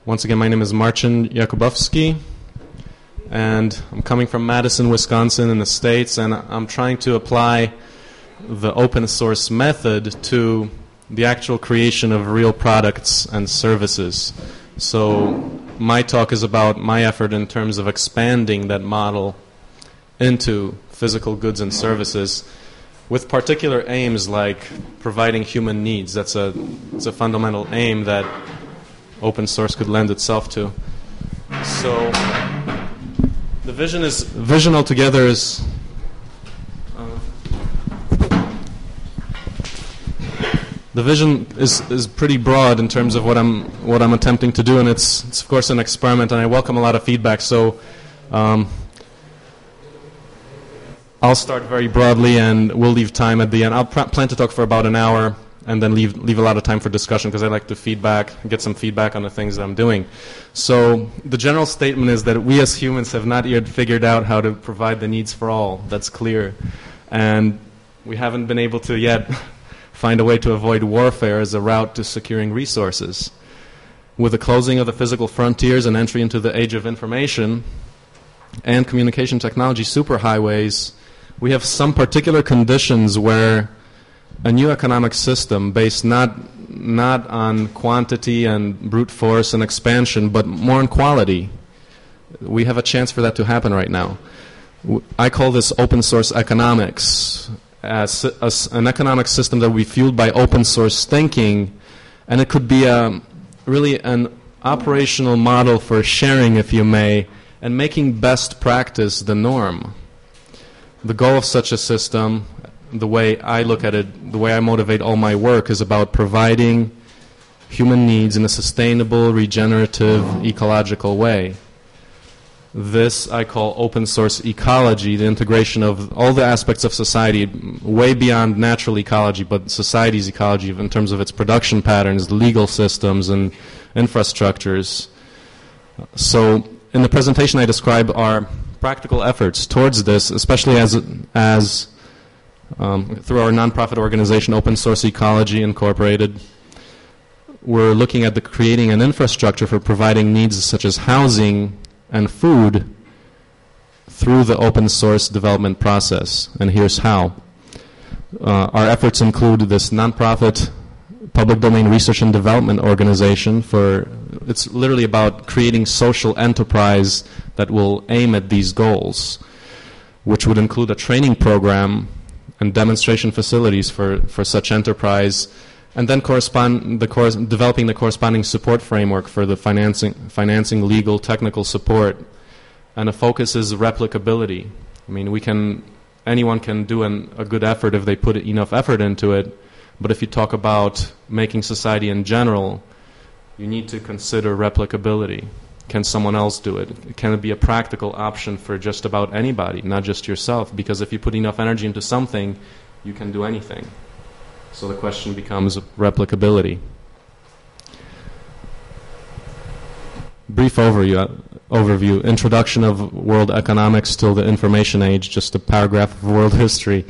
Once again, my name is Marcin Jakubowski, and I'm coming from Madison, Wisconsin in the States, and I'm trying to apply the open source method to the actual creation of real products and services. So my talk is about my effort in terms of expanding that model into physical goods and services with particular aims like providing human needs. It's a fundamental aim that open source could lend itself to. So the vision altogether is the vision is pretty broad in terms of what I'm attempting to do, and it's of course an experiment, and I welcome a lot of feedback. So I'll start very broadly, and we'll leave time at the end. I'll plan to talk for about an hour, and then leave a lot of time for discussion, because I like to get some feedback on the things that I'm doing. So the general statement is that we as humans have not yet figured out how to provide the needs for all. That's clear. And we haven't been able to yet find a way to avoid warfare as a route to securing resources. With the closing of the physical frontiers and entry into the age of information and communication technology superhighways, we have some particular conditions where a new economic system based not on quantity and brute force and expansion, but more on quality. We have a chance for that to happen right now. I call this open source economics, as an economic system that will be fueled by open source thinking, and it could be really an operational model for sharing, if you may, and making best practice the norm. The goal of such a system, the way I look at it, the way I motivate all my work, is about providing human needs in a sustainable, regenerative, ecological way. This I call open source ecology, the integration of all the aspects of society, way beyond natural ecology, but society's ecology in terms of its production patterns, legal systems, and infrastructures. So in the presentation I describe our practical efforts towards this, especially as through our nonprofit organization, Open Source Ecology Incorporated. We're looking at creating an infrastructure for providing needs such as housing and food through the open source development process. And here's how. Our efforts include this nonprofit public domain research and development organization. It's literally about creating social enterprise that will aim at these goals, which would include a training program and demonstration facilities for such enterprise, and then developing the corresponding support framework for the financing, legal, technical support. And the focus is replicability. I mean, anyone can do a good effort if they put enough effort into it, but if you talk about making society in general, you need to consider replicability. Can someone else do it? Can it be a practical option for just about anybody, not just yourself? Because if you put enough energy into something, you can do anything. So the question becomes replicability. Brief overview. Introduction of world economics till the information age, just a paragraph of world history.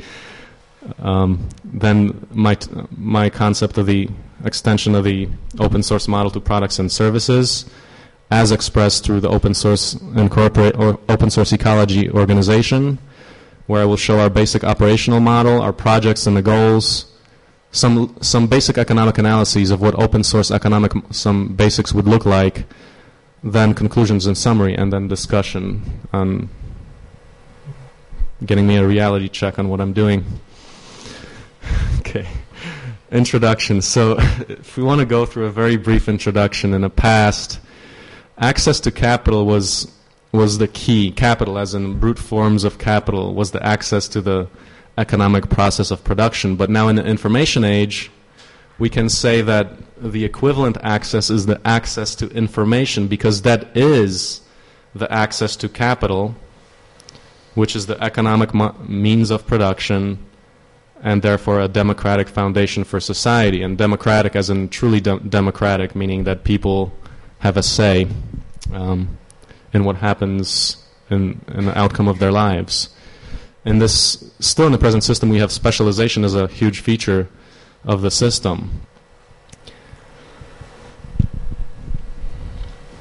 Then my concept of the extension of the open source model to products and services, as expressed through the Open Source Open Source Ecology organization, where I will show our basic operational model, our projects and the goals, some basic economic analyses of what open source some basics would look like, then conclusions and summary, and then discussion on getting me a reality check on what I'm doing. Okay. Introduction. So if we want to go through a very brief introduction, in the past, access to capital was the key. Capital, as in brute forms of capital, was the access to the economic process of production. But now in the information age, we can say that the equivalent access is the access to information, because that is the access to capital, which is the economic means of production, and therefore a democratic foundation for society. And democratic as in truly democratic, meaning that people have a say in what happens in the outcome of their lives. Still in the present system, we have specialization as a huge feature of the system.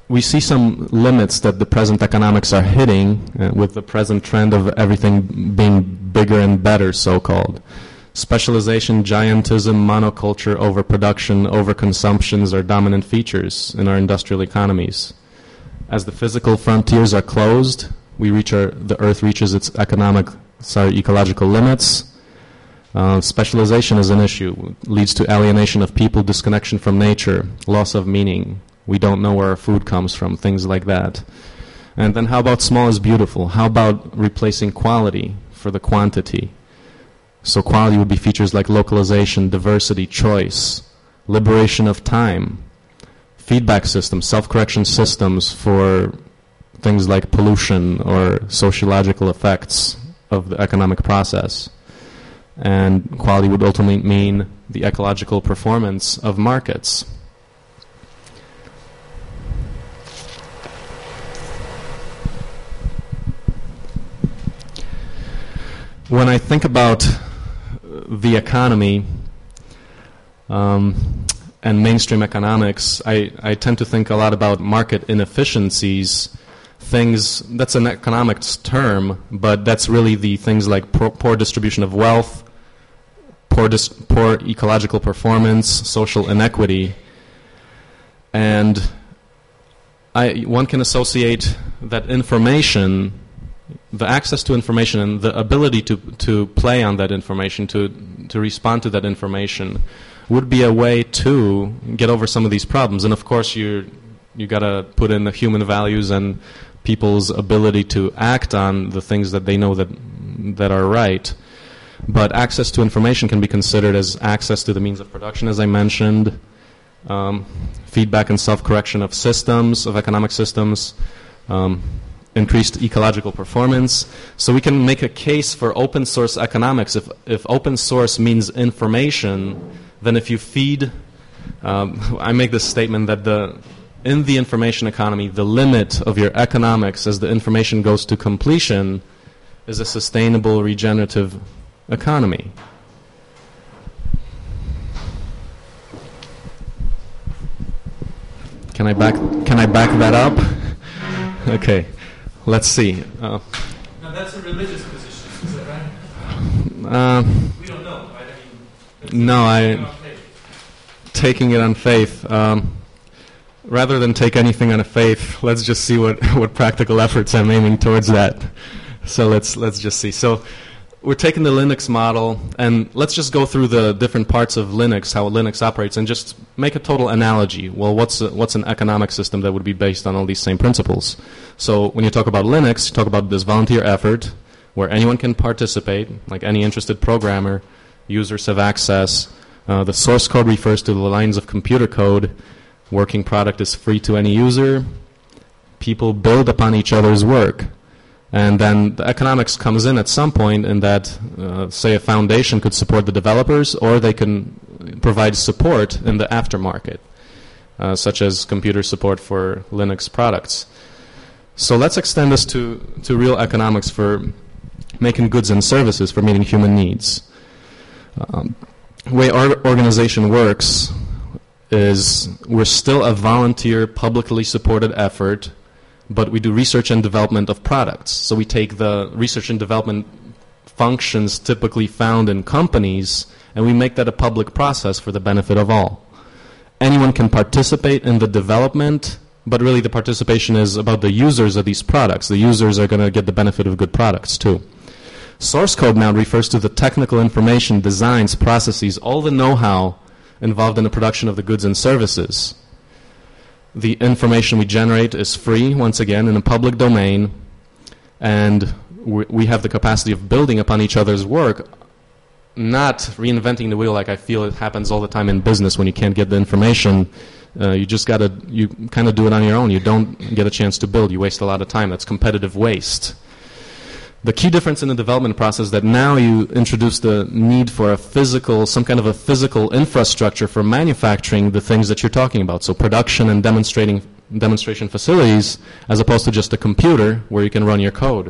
we see some limits that the present economics are hitting with the present trend of everything being bigger and better, so-called. Specialization, giantism, monoculture, overproduction, overconsumptions are dominant features in our industrial economies. As the physical frontiers are closed, the Earth reaches its ecological limits. Specialization is an issue. Leads to alienation of people, disconnection from nature, loss of meaning. We don't know where our food comes from, things like that. And then how about small is beautiful? How about replacing quality for the quantity? So quality would be features like localization, diversity, choice, liberation of time, feedback systems, self-correction systems for things like pollution or sociological effects of the economic process. And quality would ultimately mean the ecological performance of markets. When I think about the economy and mainstream economics, I tend to think a lot about market inefficiencies, things, that's an economics term, but that's really the things like poor distribution of wealth, poor ecological performance, social inequity. And one can associate that information, the access to information and the ability to play on that information, to respond to that information, would be a way to get over some of these problems. And of course, you got to put in the human values and people's ability to act on the things that they know that are right. But access to information can be considered as access to the means of production, as I mentioned, feedback and self-correction of systems, of economic systems, increased ecological performance. So we can make a case for open source economics. If open source means information, then if you feed, I make this statement that in the information economy, the limit of your economics as the information goes to completion is a sustainable, regenerative economy. Can I back that up? Okay. Let's see. Now that's a religious position, is that right? We don't know, right? No, taking it on faith. Rather than take anything on a faith, let's just see what practical efforts I'm aiming towards that. So let's just see. So we're taking the Linux model, and let's just go through the different parts of Linux, how Linux operates, and just make a total analogy. Well, what's an economic system that would be based on all these same principles? So when you talk about Linux, you talk about this volunteer effort where anyone can participate, like any interested programmer. Users have access. The source code refers to the lines of computer code. Working product is free to any user. People build upon each other's work. And then the economics comes in at some point in that, say, a foundation could support the developers, or they can provide support in the aftermarket, such as computer support for Linux products. So let's extend this to real economics for making goods and services, for meeting human needs. The way our organization works is we're still a volunteer, publicly supported effort, but we do research and development of products. So we take the research and development functions typically found in companies, and we make that a public process for the benefit of all. Anyone can participate in the development, but really the participation is about the users of these products. The users are going to get the benefit of good products too. Source code now refers to the technical information, designs, processes, all the know-how involved in the production of the goods and services. The information we generate is free, once again, in a public domain, and we have the capacity of building upon each other's work, not reinventing the wheel like I feel it happens all the time in business when you can't get the information. You kind of do it on your own. You don't get a chance to build. You waste a lot of time. That's competitive waste. The key difference in the development process is that now you introduce the need for some kind of a physical infrastructure for manufacturing the things that you're talking about. So production and demonstration facilities, as opposed to just a computer where you can run your code.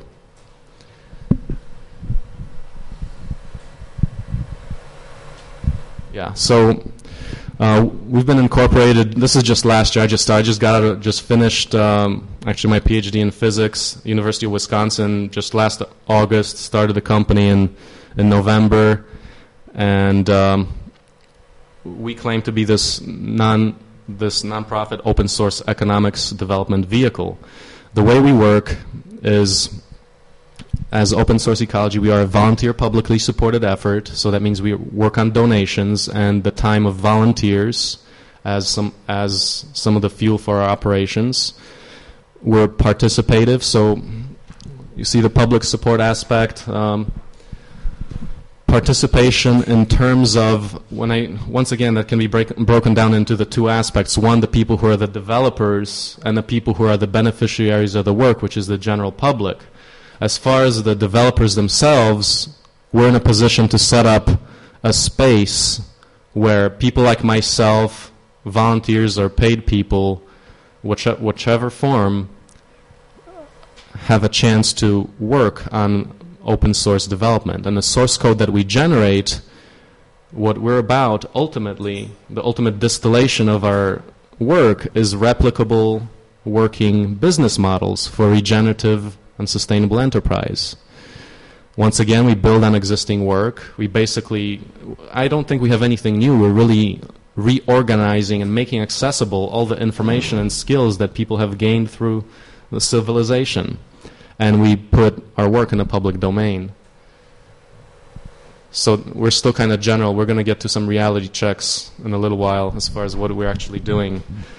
Yeah, so We've been incorporated. This is just last year. I just finished actually my PhD in physics, University of Wisconsin, just last August. Started the company in November, and we claim to be this nonprofit open source economics development vehicle. The way we work is, as Open Source Ecology, we are a volunteer publicly supported effort, so that means we work on donations and the time of volunteers as some of the fuel for our operations. We're participative, so you see the public support aspect. Participation in terms of, once again, that can be broken down into the two aspects. One, the people who are the developers, and the people who are the beneficiaries of the work, which is the general public. As far as the developers themselves, we're in a position to set up a space where people like myself, volunteers or paid people, whichever form, have a chance to work on open source development. And the source code that we generate, what we're about ultimately, the ultimate distillation of our work is replicable working business models for regenerative and sustainable enterprise. Once again, we build on existing work. I don't think we have anything new. We're really reorganizing and making accessible all the information and skills that people have gained through the civilization. And we put our work in the public domain. So we're still kind of general. We're going to get to some reality checks in a little while as far as what we're actually doing.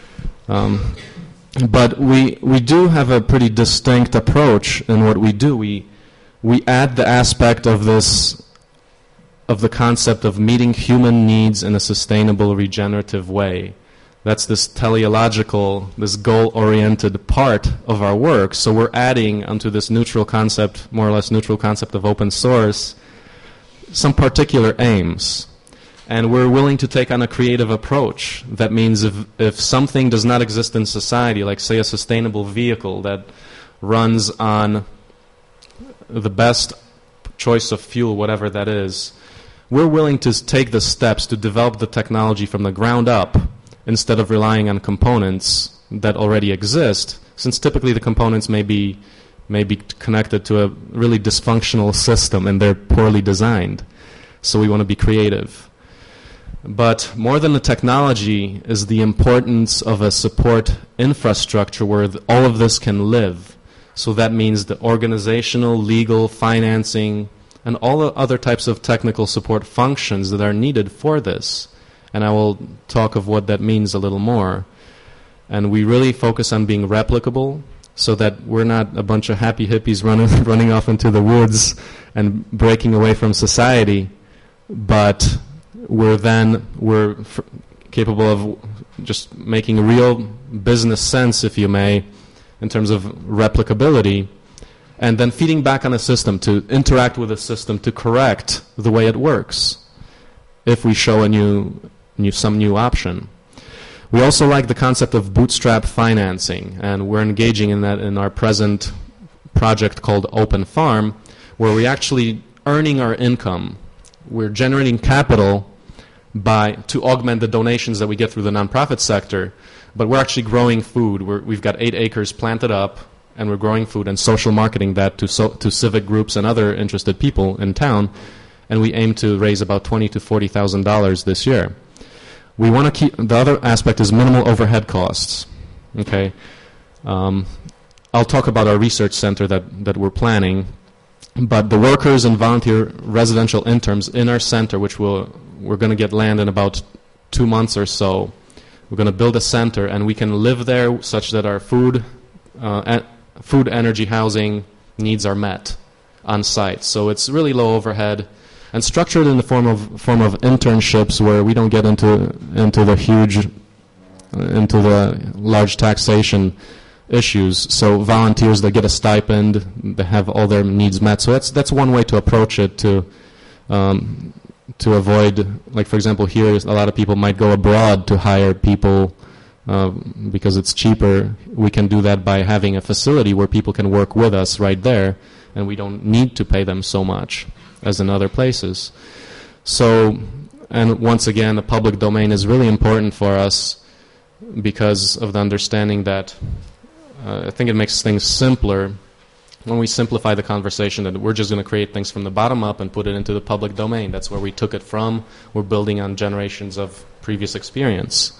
But we do have a pretty distinct approach in what we do. We add the aspect of the concept of meeting human needs in a sustainable, regenerative way. That's this teleological, this goal-oriented part of our work. So we're adding onto this neutral concept, more or less neutral concept of open source, some particular aims. And we're willing to take on a creative approach. That means if something does not exist in society, like say a sustainable vehicle that runs on the best choice of fuel, whatever that is, we're willing to take the steps to develop the technology from the ground up instead of relying on components that already exist, since typically the components may be connected to a really dysfunctional system and they're poorly designed. So we want to be creative. But more than the technology is the importance of a support infrastructure where all of this can live. So that means the organizational, legal, financing, and all the other types of technical support functions that are needed for this. And I will talk of what that means a little more. And we really focus on being replicable so that we're not a bunch of happy hippies running off into the woods and breaking away from society, but we're capable of just making real business sense, if you may, in terms of replicability, and then feeding back on a system to interact with a system to correct the way it works if we show some new option. We also like the concept of bootstrap financing, and we're engaging in that in our present project called Open Farm, where we're actually earning our income. We're generating capital to augment the donations that we get through the nonprofit sector, but we're actually growing food. We've got 8 acres planted up, and we're growing food and social marketing that to civic groups and other interested people in town, and we aim to raise about $20,000 to $40,000 this year. We want to keep, the other aspect is minimal overhead costs. Okay, I'll talk about our research center that we're planning, but the workers and volunteer residential interns in our center, which we're going to get land in about 2 months or so. We're going to build a center, and we can live there such that our food, energy, housing needs are met on site. So it's really low overhead and structured in the form of internships where we don't get into the large taxation issues. So volunteers, they get a stipend, they have all their needs met. So that's one way to approach it to avoid, like for example, here a lot of people might go abroad to hire people because it's cheaper. We can do that by having a facility where people can work with us right there, and we don't need to pay them so much as in other places. So And once again, the public domain is really important for us because of the understanding that I think it makes things simpler when we simplify the conversation that we're just going to create things from the bottom up and put it into the public domain. That's where we took it from. We're building on generations of previous experience.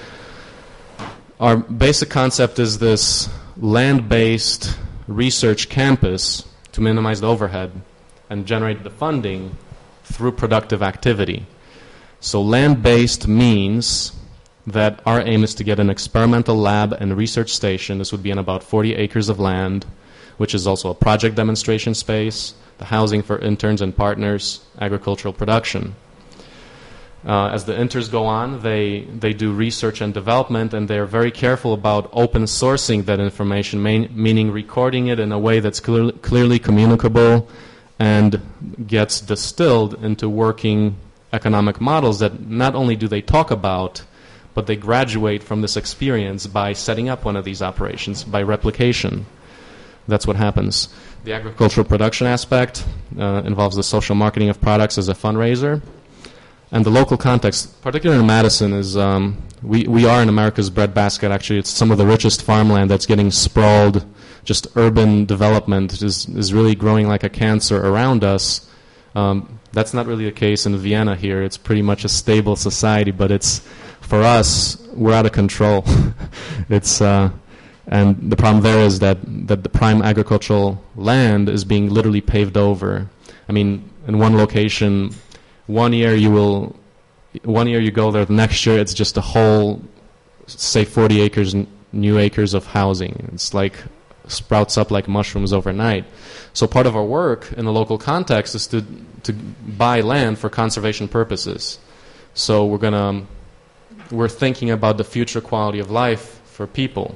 Our basic concept is this land-based research campus to minimize the overhead and generate the funding through productive activity. So land-based means that our aim is to get an experimental lab and research station. This would be on about 40 acres of land, which is also a project demonstration space, the housing for interns and partners, agricultural production. As the interns go on, they do research and development, and they're very careful about open sourcing that information, meaning recording it in a way that's clearly communicable and gets distilled into working economic models that not only do they talk about, but they graduate from this experience by setting up one of these operations, by replication. That's what happens. The agricultural production aspect involves the social marketing of products as a fundraiser. And the local context, particularly in Madison, is we are in America's breadbasket. Actually, it's some of the richest farmland that's getting sprawled. Just urban development is really growing like a cancer around us. That's not really the case in Vienna here. It's pretty much a stable society, but it's, for us, we're out of control. And the problem there is that the prime agricultural land is being literally paved over. I mean, in one location, one year you go there, the next year it's just a whole, say 40 acres, new acres of housing. It's like sprouts up like mushrooms overnight. So part of our work in the local context is to buy land for conservation purposes. So we're thinking about the future quality of life for people.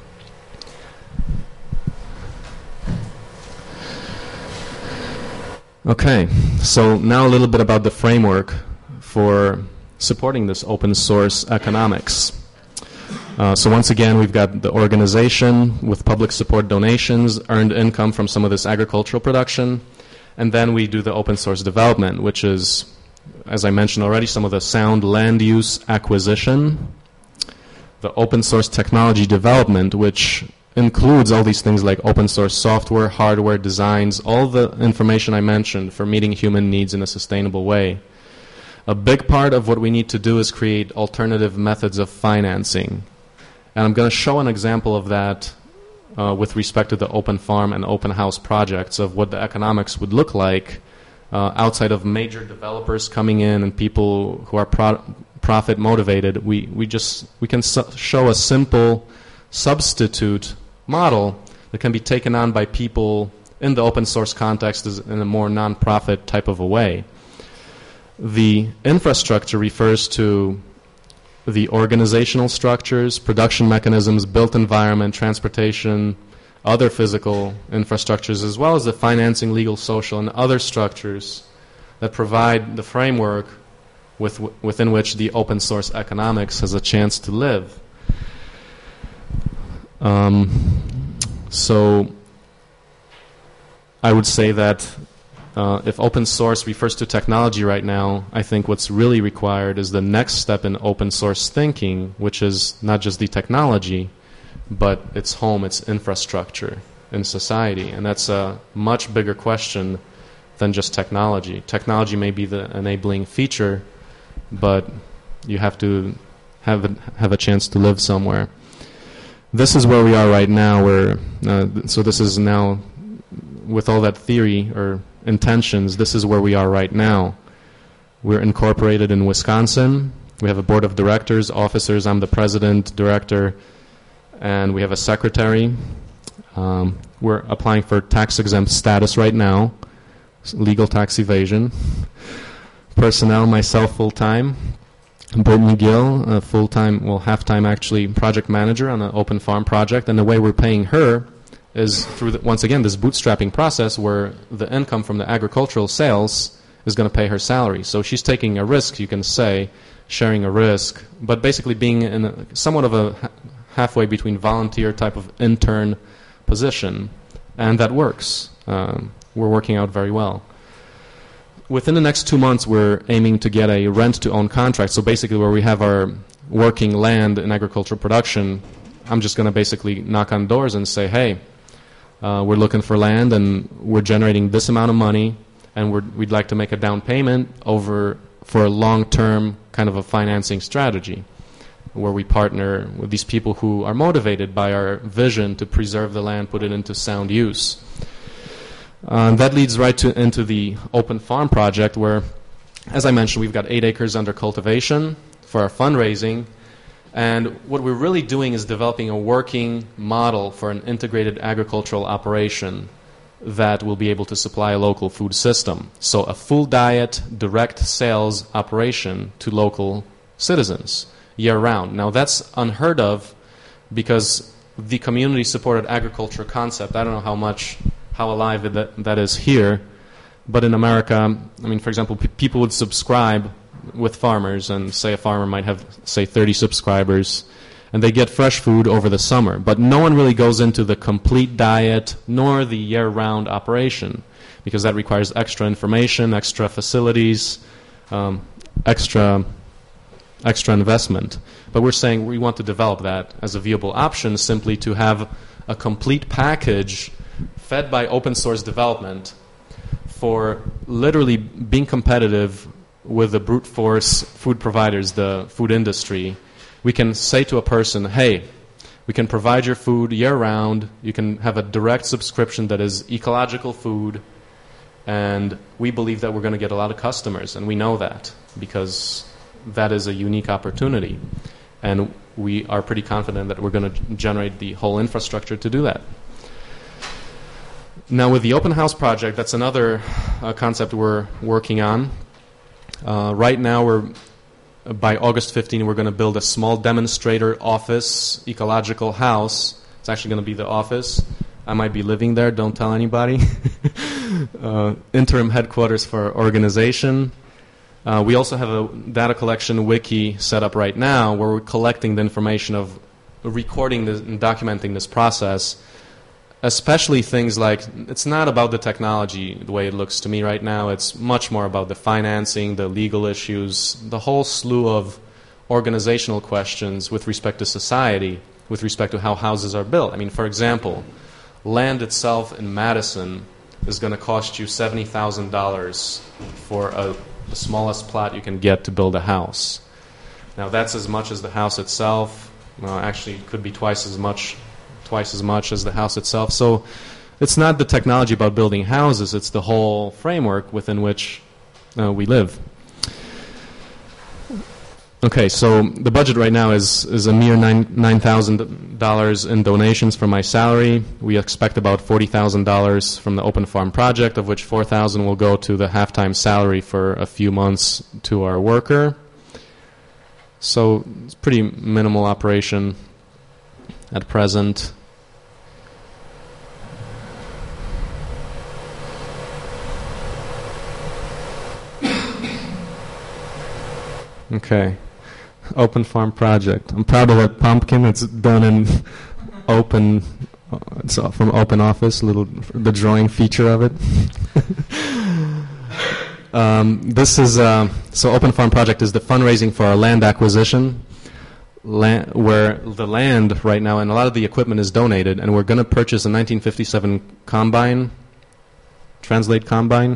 Okay, so now a little bit about the framework for supporting this open source economics. So once again, we've got the organization with public support donations, earned income from some of this agricultural production, and then we do the open source development, which is, as I mentioned already, some of the sound land use acquisition, the open source technology development, which includes all these things like open source software, hardware, designs, all the information I mentioned for meeting human needs in a sustainable way. A big part of what we need to do is create alternative methods of financing. And I'm going to show an example of that with respect to the open farm and open house projects of what the economics would look like outside of major developers coming in and people who are profit motivated. We can show a simple substitute model that can be taken on by people in the open source context in a more non-profit type of a way. The infrastructure refers to the organizational structures, production mechanisms, built environment, transportation, other physical infrastructures, as well as the financing, legal, social, and other structures that provide the framework within which the open source economics has a chance to live. So I would say that if open source refers to technology right now, I think what's really required is the next step in open source thinking, which is not just the technology, but its home, its infrastructure in society. And that's a much bigger question than just technology. Technology may be the enabling feature, but you have to have a chance to live somewhere. This is where we are right now. So this is now, with all that theory or intentions, this is where we are right now. We're incorporated in Wisconsin. We have a board of directors, officers. I'm the president, director, and we have a secretary. We're applying for tax-exempt status right now, legal tax evasion. Personnel, myself full-time. Brittany Gill, full-time, well, half-time actually, project manager on an open farm project. And the way we're paying her is through, once again, this bootstrapping process where the income from the agricultural sales is going to pay her salary. So she's taking a risk, you can say, sharing a risk, but basically being in somewhat of a halfway between volunteer type of intern position. And that works. We're working out very well. within the next 2 months, we're aiming to get a rent-to-own contract. So basically where we have our working land in agricultural production, I'm just going to basically knock on doors and say, hey, we're looking for land and we're generating this amount of money and we'd like to make a down payment for a long-term kind of a financing strategy where we partner with these people who are motivated by our vision to preserve the land, put it into sound use. That leads right into the Open Farm project where, as I mentioned, we've got 8 acres under cultivation for our fundraising. And what we're really doing is developing a working model for an integrated agricultural operation that will be able to supply a local food system. So a full diet, direct sales operation to local citizens year-round. Now that's unheard of because the community-supported agriculture concept, I don't know how alive that is here, but in America, I mean, for example, people would subscribe with farmers, and say a farmer might have, say, 30 subscribers, and they get fresh food over the summer. But no one really goes into the complete diet nor the year-round operation because that requires extra information, extra facilities, extra investment. But we're saying we want to develop that as a viable option, simply to have a complete package fed by open source development for literally being competitive with the brute force food providers, the food industry. We can say to a person, hey, we can provide your food year-round, you can have a direct subscription that is ecological food, and we believe that we're going to get a lot of customers, and we know that because that is a unique opportunity. And we are pretty confident that we're going to generate the whole infrastructure to do that. Now with the Open House project, that's another concept we're working on. Right now, by August 15, we're going to build a small demonstrator office, ecological house. It's actually going to be the office. I might be living there, don't tell anybody. Interim headquarters for our organization. We also have a data collection wiki set up right now where we're collecting the information of recording this and documenting this process. Especially things like, it's not about the technology the way it looks to me right now. It's much more about the financing, the legal issues, the whole slew of organizational questions with respect to society, with respect to how houses are built. I mean, for example, land itself in Madison is going to cost you $70,000 for the smallest plot you can get to build a house. Now, that's as much as the house itself. Well, actually, it could be twice as much as the house itself. So it's not the technology about building houses, it's the whole framework within which we live. Okay, so the budget right now is a mere $9,000 in donations from my salary. We expect about $40,000 from the Open Farm project, of which $4,000 will go to the half-time salary for a few months to our worker. So it's pretty minimal operation at present. Okay, Open Farm project. I'm proud of that pumpkin. It's done in open. It's from Open Office. The drawing feature of it. This is so Open Farm project is the fundraising for our land acquisition, where the land right now and a lot of the equipment is donated, and we're going to purchase a 1957 combine. Translate combine.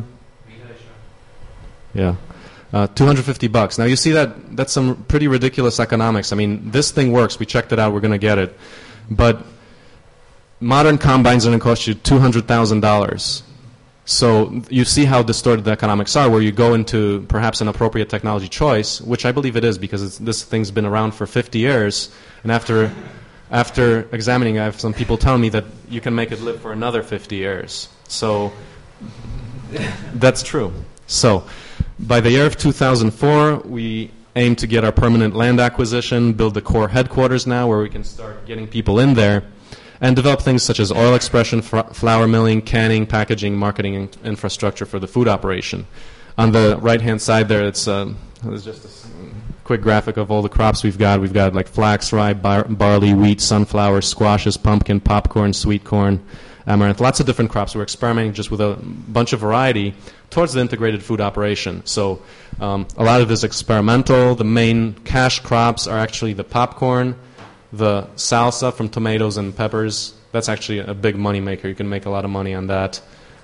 Yeah. $250. Now you see that's some pretty ridiculous economics. I mean, this thing works. We checked it out. We're going to get it. But modern combines are going to cost you $200,000. So you see how distorted the economics are, where you go into perhaps an appropriate technology choice, which I believe it is because this thing's been around for 50 years. And after examining, I have some people telling me that you can make it live for another 50 years. So that's true. So by the year of 2004, we aim to get our permanent land acquisition, build the core headquarters now where we can start getting people in there, and develop things such as oil expression, flour milling, canning, packaging, marketing infrastructure for the food operation. On the right-hand side there, there's just a quick graphic of all the crops we've got. We've got like flax, rye, barley, wheat, sunflower, squashes, pumpkin, popcorn, sweet corn, amaranth, lots of different crops. We're experimenting just with a bunch of variety towards the integrated food operation. So a lot of it is experimental. The main cash crops are actually the popcorn, the salsa from tomatoes and peppers. That's actually a big money maker. You can make a lot of money on that.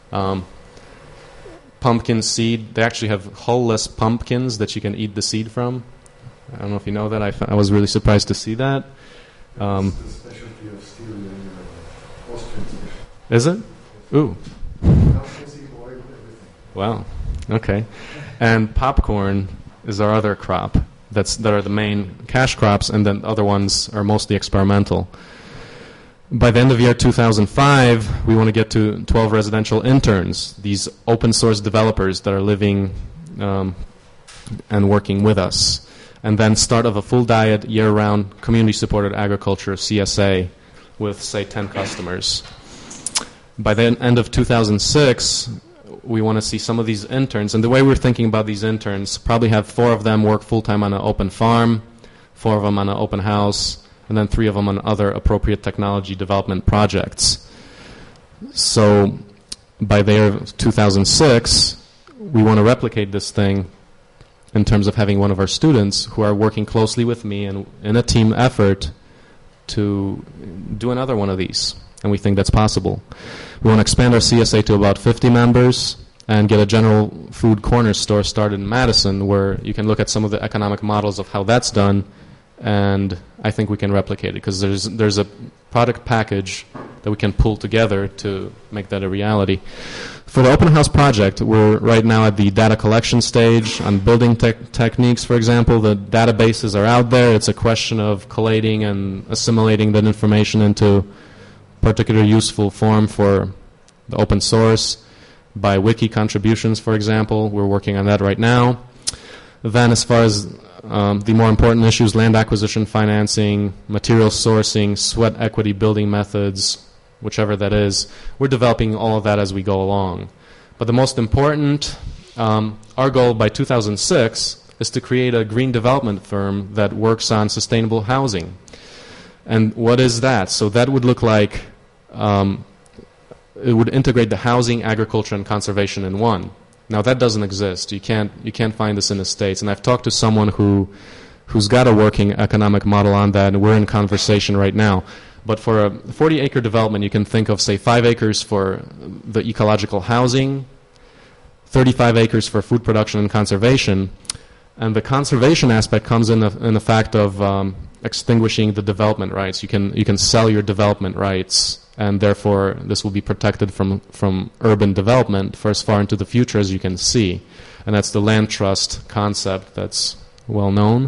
Pumpkin seed. They actually have hull-less pumpkins that you can eat the seed from. I don't know if you know that. I was really surprised to see that. It's the specialty of steel in Austrian specialty. Is it? Ooh. Wow. Okay. And popcorn is our other crop. That are the main cash crops, and then other ones are mostly experimental. By the end of year 2005, we want to get to 12 residential interns, these open source developers that are living and working with us. And then start of a full diet, year-round, community-supported agriculture, CSA, with, say, 10 customers. By the end of 2006, we want to see some of these interns. And the way we're thinking about these interns, probably have 4 of them work full-time on an open farm, 4 of them on an open house, and then 3 of them on other appropriate technology development projects. So by the year of 2006, we want to replicate this thing in terms of having one of our students who are working closely with me and in a team effort to do another one of these. And we think that's possible. We want to expand our CSA to about 50 members and get a general food corner store started in Madison where you can look at some of the economic models of how that's done, and I think we can replicate it because there's a product package that we can pull together to make that a reality. For the open house project, we're right now at the data collection stage on building techniques, for example. The databases are out there. It's a question of collating and assimilating that information into particular useful form for the open source by wiki contributions, for example. We're working on that right now. Then as far as the more important issues, land acquisition, financing, material sourcing, sweat equity building methods, whichever that is, we're developing all of that as we go along. But the most important, our goal by 2006 is to create a green development firm that works on sustainable housing. And what is that? So that would look like it would integrate the housing, agriculture, and conservation in one. Now that doesn't exist. You can't find this in the States. And I've talked to someone who's got a working economic model on that, and we're in conversation right now. But for a 40-acre development, you can think of, say, 5 acres for the ecological housing, 35 acres for food production and conservation. And the conservation aspect comes in the fact of extinguishing the development rights. You can sell your development rights, and therefore this will be protected from urban development for as far into the future as you can see. And that's the land trust concept that's well known.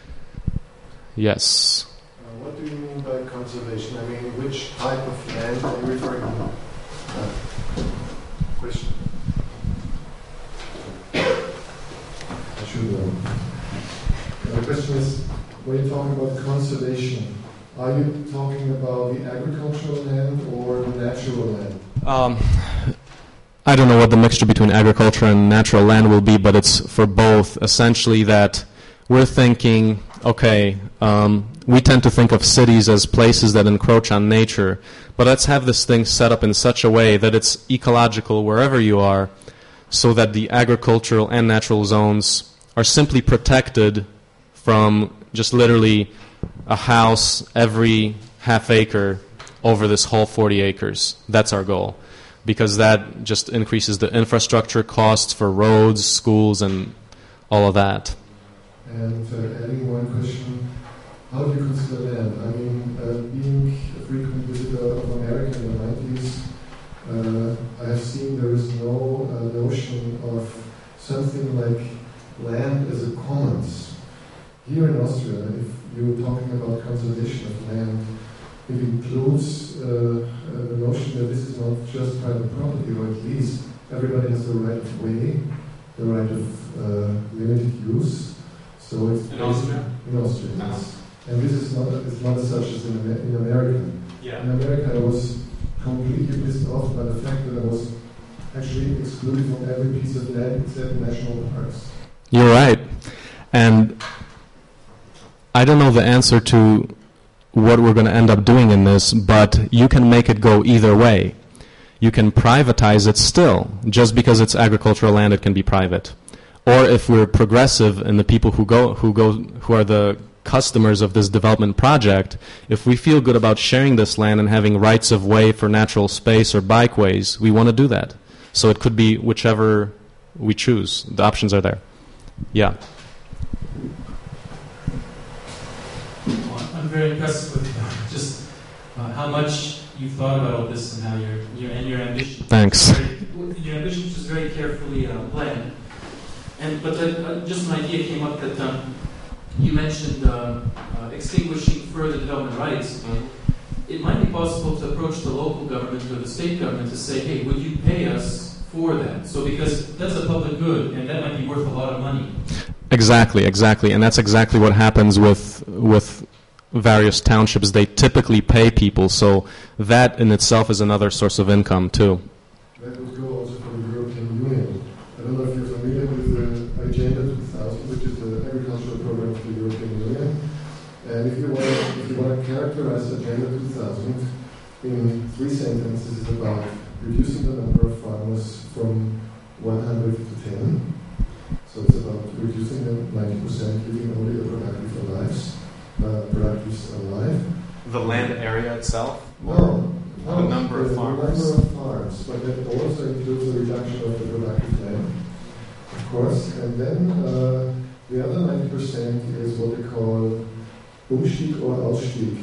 Yes. What do you mean by conservation? I mean, which type of land are you referring to? Question. I should know. The question is, when you're talking about conservation, are you talking about the agricultural land or the natural land? I don't know what the mixture between agriculture and natural land will be, but it's for both. Essentially that we're thinking, okay, we tend to think of cities as places that encroach on nature, but let's have this thing set up in such a way that it's ecological wherever you are, so that the agricultural and natural zones are simply protected from just literally a house every half acre over this whole 40 acres. That's our goal, because that just increases the infrastructure costs for roads, schools, and all of that. And adding one question, how do you consider land? I mean, being a frequent visitor of America in the 90s, I have seen there is no notion of something like land as a commons. Here in Austria, if you're talking about conservation of land, it includes the notion that this is not just private property, or at least everybody has the right of way, the right of limited use. So it's in Austria? In Austria, yes. And this is not as such as in America. Yeah. In America, I was completely pissed off by the fact that I was actually excluded from every piece of land except national parks. You're right. And I don't know the answer to what we're going to end up doing in this, but you can make it go either way. you can privatize it still. Just because it's agricultural land, it can be private. Or if we're progressive and the people who are the customers of this development project, if we feel good about sharing this land and having rights of way for natural space or bikeways, we want to do that. So it could be whichever we choose. The options are there. Yeah. I'm very impressed with just how much you've thought about all this and how your ambition. Thanks. Your ambition is very carefully planned. But just an idea came up that you mentioned extinguishing further development rights. It might be possible to approach the local government or the state government to say, hey, would you pay us for that? So because that's a public good, and that might be worth a lot of money. Exactly, and that's exactly what happens with various townships. They typically pay people, so that in itself is another source of income too. That would go also for the European Union. I don't know if you're familiar with the Agenda 2000, which is the agricultural program of the European Union. And if you want to characterize Agenda 2000 in 3 sentences, it's about reducing the number of farmers from 100 to 10. So it's about reducing them 90%, leaving only the productive alive. The land area itself? No, the number of farmers. The number of farms, but that also includes the reduction of the productive land, of course. And then the other 90% is what they call Umstieg or Ausstieg.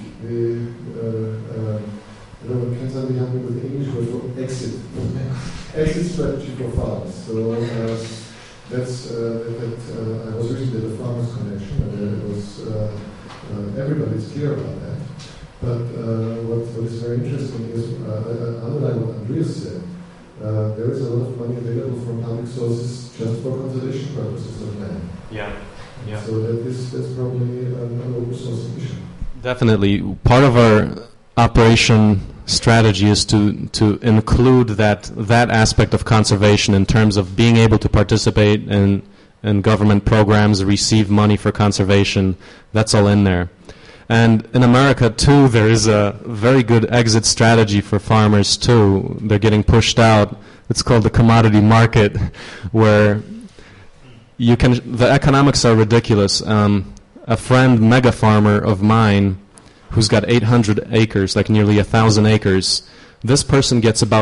I don't know, can somebody help me with the English word for exit? Exit strategy for farmers. So that's I was recently at the Farmers Connection, and it was everybody's clear about that. But what is very interesting is, underline what Andreas said, there is a lot of money available from public sources just for conservation purposes of land. Yeah. So that's probably an open source of issue. Definitely. Part of our operation strategy is to include that aspect of conservation in terms of being able to participate in government programs, receive money for conservation. That's all in there. And in America, too, there is a very good exit strategy for farmers, too. They're getting pushed out. It's called the commodity market, where the economics are ridiculous. A friend, mega farmer of mine, who's got 800 acres, like nearly 1,000 acres, this person gets about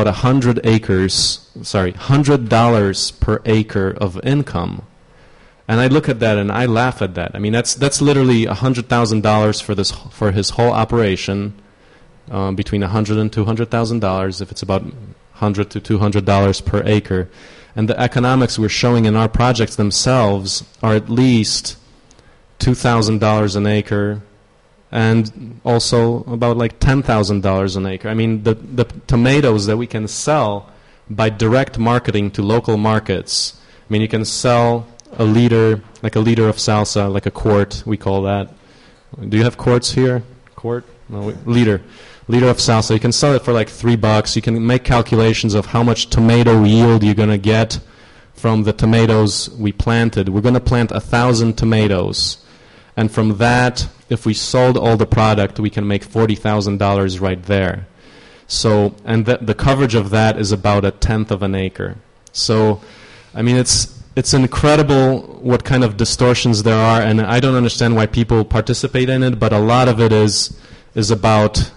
$100 per acre of income. And I look at that and I laugh at that. I mean, that's literally $100,000 for his whole operation, between $100,000 and $200,000, if it's about $100 to $200 per acre. And the economics we're showing in our projects themselves are at least $2,000 an acre, and also about like $10,000 an acre. I mean, the tomatoes that we can sell by direct marketing to local markets. I mean, you can sell a liter of salsa, like a quart, we call that. Do you have quarts here? Quart? No, liter of salsa. You can sell it for like $3. You can make calculations of how much tomato yield you're going to get from the tomatoes we planted. We're going to plant 1,000 tomatoes. And from that, if we sold all the product, we can make $40,000 right there. So, and the coverage of that is about 1/10 of an acre. So, I mean, it's incredible what kind of distortions there are, and I don't understand why people participate in it, but a lot of it is about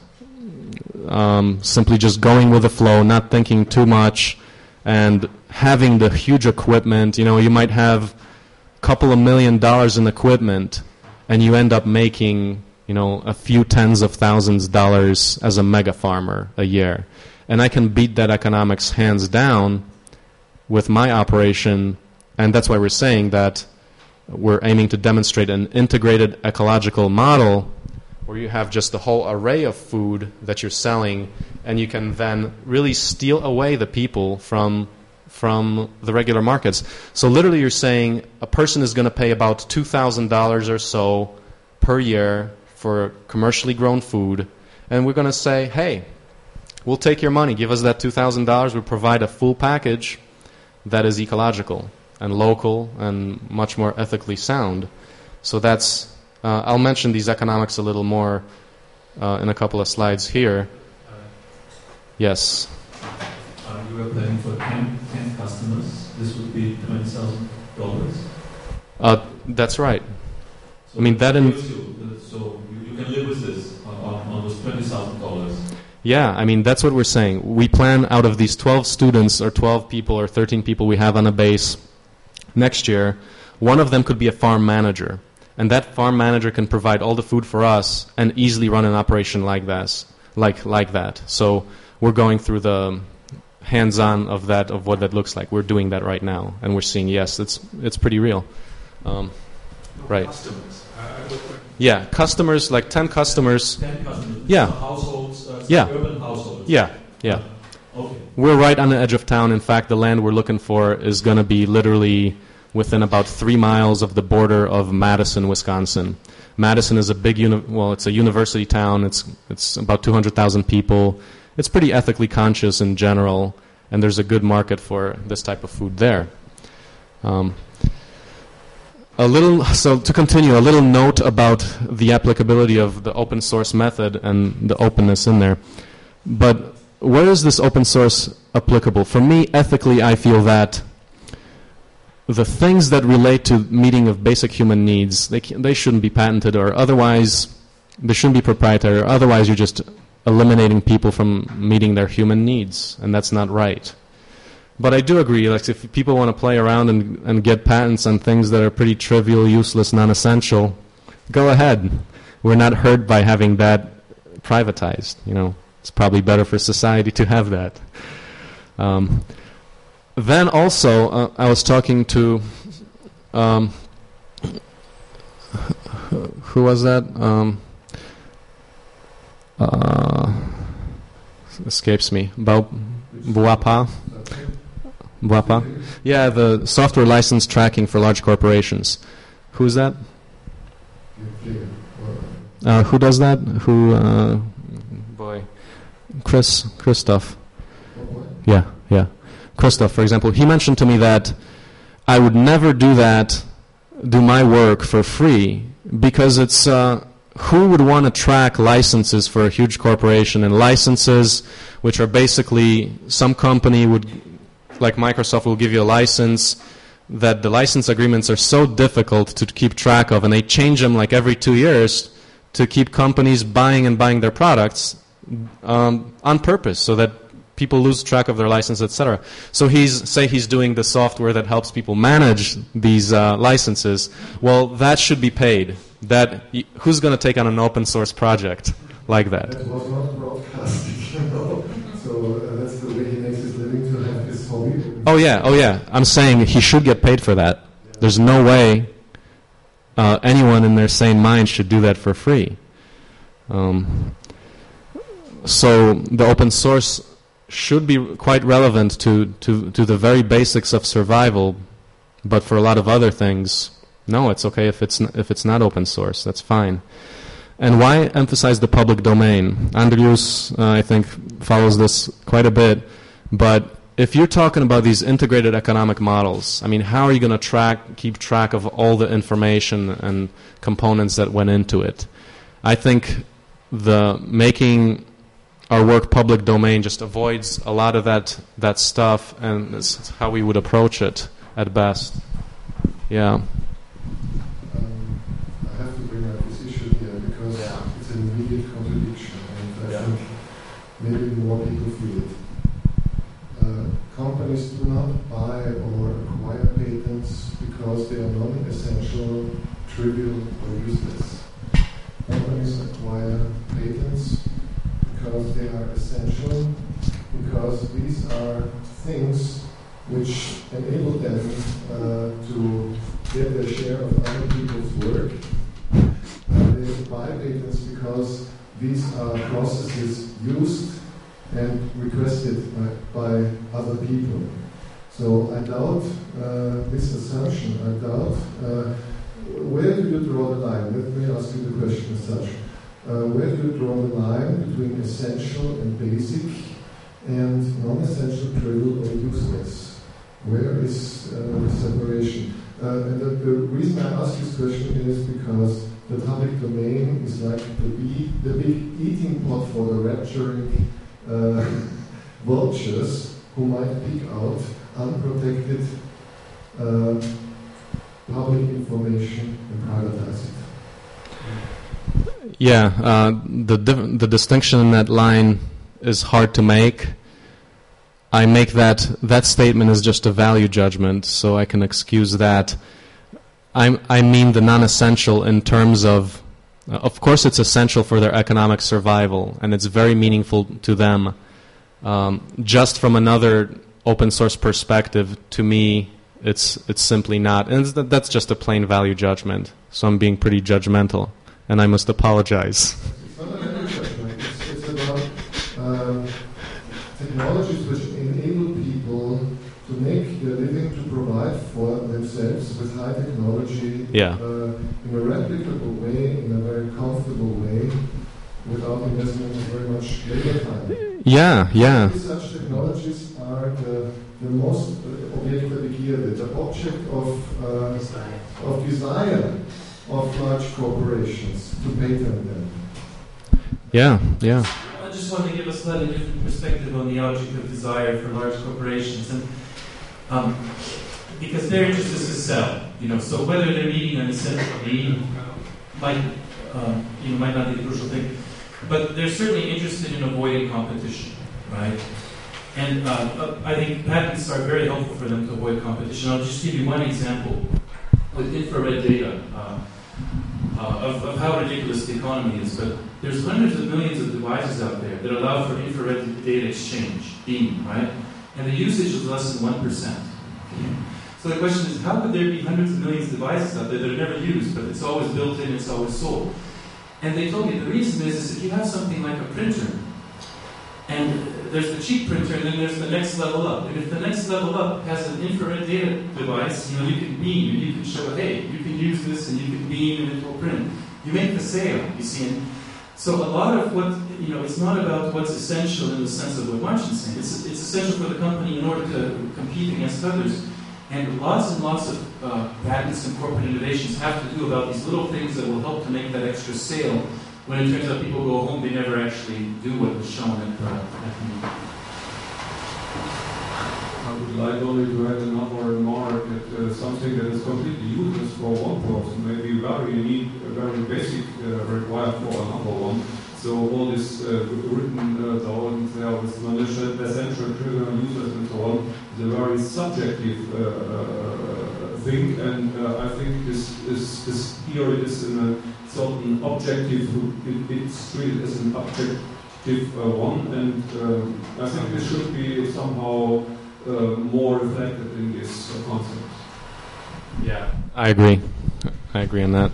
simply just going with the flow, not thinking too much, and having the huge equipment. You know, you might have a couple of $1 million in equipment, and you end up making, you know, a few tens of thousands of dollars as a mega farmer a year. And I can beat that economics hands down with my operation, and that's why we're saying that we're aiming to demonstrate an integrated ecological model where you have just the whole array of food that you're selling, and you can then really steal away the people from the regular markets. So literally you're saying a person is going to pay about $2,000 or so per year for commercially grown food, and we're going to say, hey, we'll take your money, give us that $2,000, we'll provide a full package that is ecological and local and much more ethically sound. So that's, I'll mention these economics a little more in a couple of slides here. Yes. planning for 10 customers, this would be $20,000. That's right. So I mean, that in... So you can live with this on those $20,000. Yeah, I mean, that's what we're saying. We plan out of these 12 students or 12 people or 13 people we have on a base next year, one of them could be a farm manager. And that farm manager can provide all the food for us and easily run an operation like this, like that. So we're going through the hands-on of that, of what that looks like. We're doing that right now, and we're seeing, yes, it's pretty real. Right. Customers. Yeah, customers, like 10 customers. 10 customers. Yeah. So households, Yeah. urban households. Yeah. Okay. We're right on the edge of town. In fact, the land we're looking for is going to be literally within about 3 miles of the border of Madison, Wisconsin. Madison is a big, it's a university town. It's about 200,000 people. It's pretty ethically conscious in general, and there's a good market for this type of food there. So to continue, a little note about the applicability of the open source method and the openness in there. But where is this open source applicable? For me, ethically, I feel that the things that relate to meeting of basic human needs, they shouldn't be patented, or otherwise they shouldn't be proprietary, or otherwise you're just eliminating people from meeting their human needs, and that's not right. But I do agree, like if people want to play around and get patents on things that are pretty trivial, useless, non-essential, go ahead. We're not hurt by having that privatized. It's probably better for society to have that. Then also, I was talking to, who was that? Escapes me. Buapa? Yeah, the software license tracking for large corporations. Who's that? Who does that? Christoph. Yeah. Christoph, for example, he mentioned to me that I would never do my work for free, because it's, who would want to track licenses for a huge corporation, and licenses which are basically some company like Microsoft will give you a license, that the license agreements are so difficult to keep track of, and they change them like every 2 years to keep companies buying their products on purpose, so that people lose track of their license, etc. So he's doing the software that helps people manage these licenses. Well, that should be paid. Who's going to take on an open source project like that? That was not broadcasting, So that's the way he makes his living, to have his hobby. Oh yeah. I'm saying he should get paid for that. Yeah. There's no way anyone in their sane mind should do that for free. So the open source should be quite relevant to the very basics of survival, but for a lot of other things, no, it's okay if it's not open source. That's fine. And why emphasize the public domain? Andrius, I think, follows this quite a bit. But if you're talking about these integrated economic models, I mean, how are you going to keep track of all the information and components that went into it? I think making our work public domain just avoids a lot of that stuff, and it's how we would approach it at best. Yeah. I have to bring up this issue here because it's an immediate contradiction, and I think maybe more people feel it. Companies do not buy or acquire patents because they are non-essential, trivial, or useless. Companies acquire patents because they are essential, because these are things which enable them to get their share of other people's work. They buy patents because these are processes used and requested by other people. So I doubt this assumption. I doubt where do you draw the line? Let me ask you the question as such. Where do you draw the line between essential and basic and non-essential, trivial, or useless? Where is the separation? And the reason I ask this question is because the public domain is like the big eating pot for the rapturing vultures who who might pick out unprotected public information and privatize it. Yeah, the distinction in that line is hard to make. I make that statement is just a value judgment, so I can excuse that. I mean the non-essential in terms of course it's essential for their economic survival, and it's very meaningful to them. Just from another open source perspective, to me, it's simply not. And that's just a plain value judgment, so I'm being pretty judgmental, and I must apologize. It's not a value judgment. It's about technologies which enable people to make their living, to provide for themselves with high technology in a replicable way, in a very comfortable way, without investment of very much labor time. Such technologies are the most objektivierte, the object of desire of large corporations to patent them. Yeah. I just want to give a slightly different perspective on the object of desire for large corporations, and because their interest is to sell, so whether they're meeting an essential need might not be the crucial thing, but they're certainly interested in avoiding competition, right? And I think patents are very helpful for them to avoid competition. I'll just give you one example with infrared data of how ridiculous the economy is, but there's hundreds of millions of devices out there that allow for infrared data exchange, beam, right? And the usage is less than 1%. So the question is, how could there be hundreds of millions of devices out there that are never used, but it's always built in, it's always sold? And they told me the reason is if you have something like a printer, and there's the cheap printer, and then there's the next level up. And if the next level up has an infrared data device, you can beam, and you can show, hey, you can use this, and you can beam, and it will print. You make the sale, you see. And so a lot of what, it's not about what's essential in the sense of what Martin's saying. It's essential for the company in order to compete against others. And lots of patents and corporate innovations have to do about these little things that will help to make that extra sale. When it turns out people go home, they never actually do what was shown at the meeting. I would like only to add another remark that something that is completely useless for one person may be very unique, very basic, required for another one. So all this written down there with malicious, essential trigger users and so on is a very subjective thing, and I think this here it is in a certain objective, it's treated as an objective one, and I think this should be somehow more reflected in this concept. Yeah, I agree on that.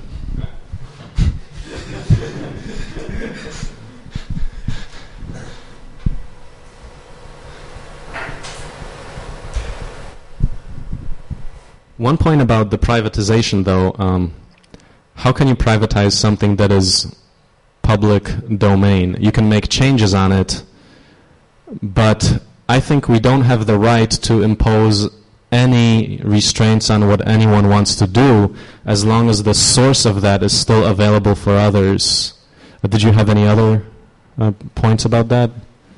One point about the privatization, though, how can you privatize something that is public domain? You can make changes on it, but I think we don't have the right to impose any restraints on what anyone wants to do as long as the source of that is still available for others. Did you have any other points about that?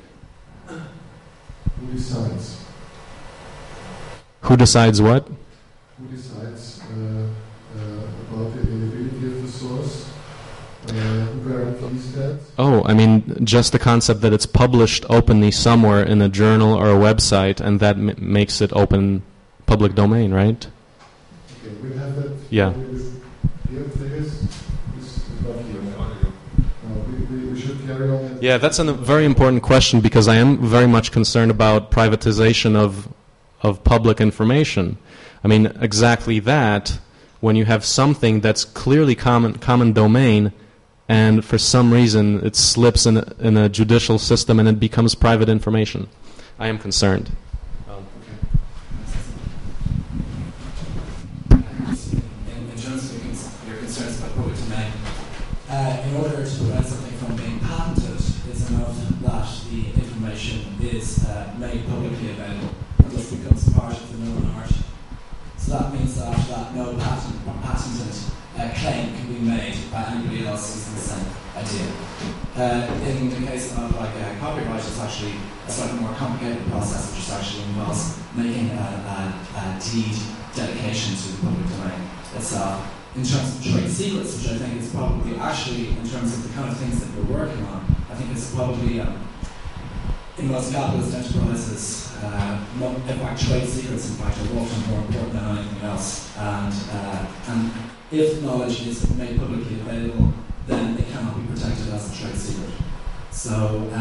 Who decides? Who decides what? Who decides about the availability of the source? Who guarantees that? Oh, I mean, just the concept that it's published openly somewhere in a journal or a website, and that makes it open public domain, right? Okay, we have that. Yeah. We should carry on. Yeah, that's a very important question because I am very much concerned about privatization of public information. I mean, exactly that, when you have something that's clearly common domain, and for some reason it slips in a judicial system and it becomes private information. I am concerned. In terms of your concerns about public domain, in order to prevent something from being patented, it's enough that the information is made publicly available and thus becomes part of the known art. So that means that no patent claim can be made by anybody else using the same idea. In the case of copyright, it's actually a slightly more complicated process, which actually involves making a deed dedication to the public domain itself. In terms of trade secrets, which I think is probably actually, in terms of the kind of things that we're working on, I think it's probably, in most capitalist enterprises, in fact, trade secrets, in fact, are often more important than anything else. And if knowledge is made publicly available, then it cannot be protected as a trade secret. So,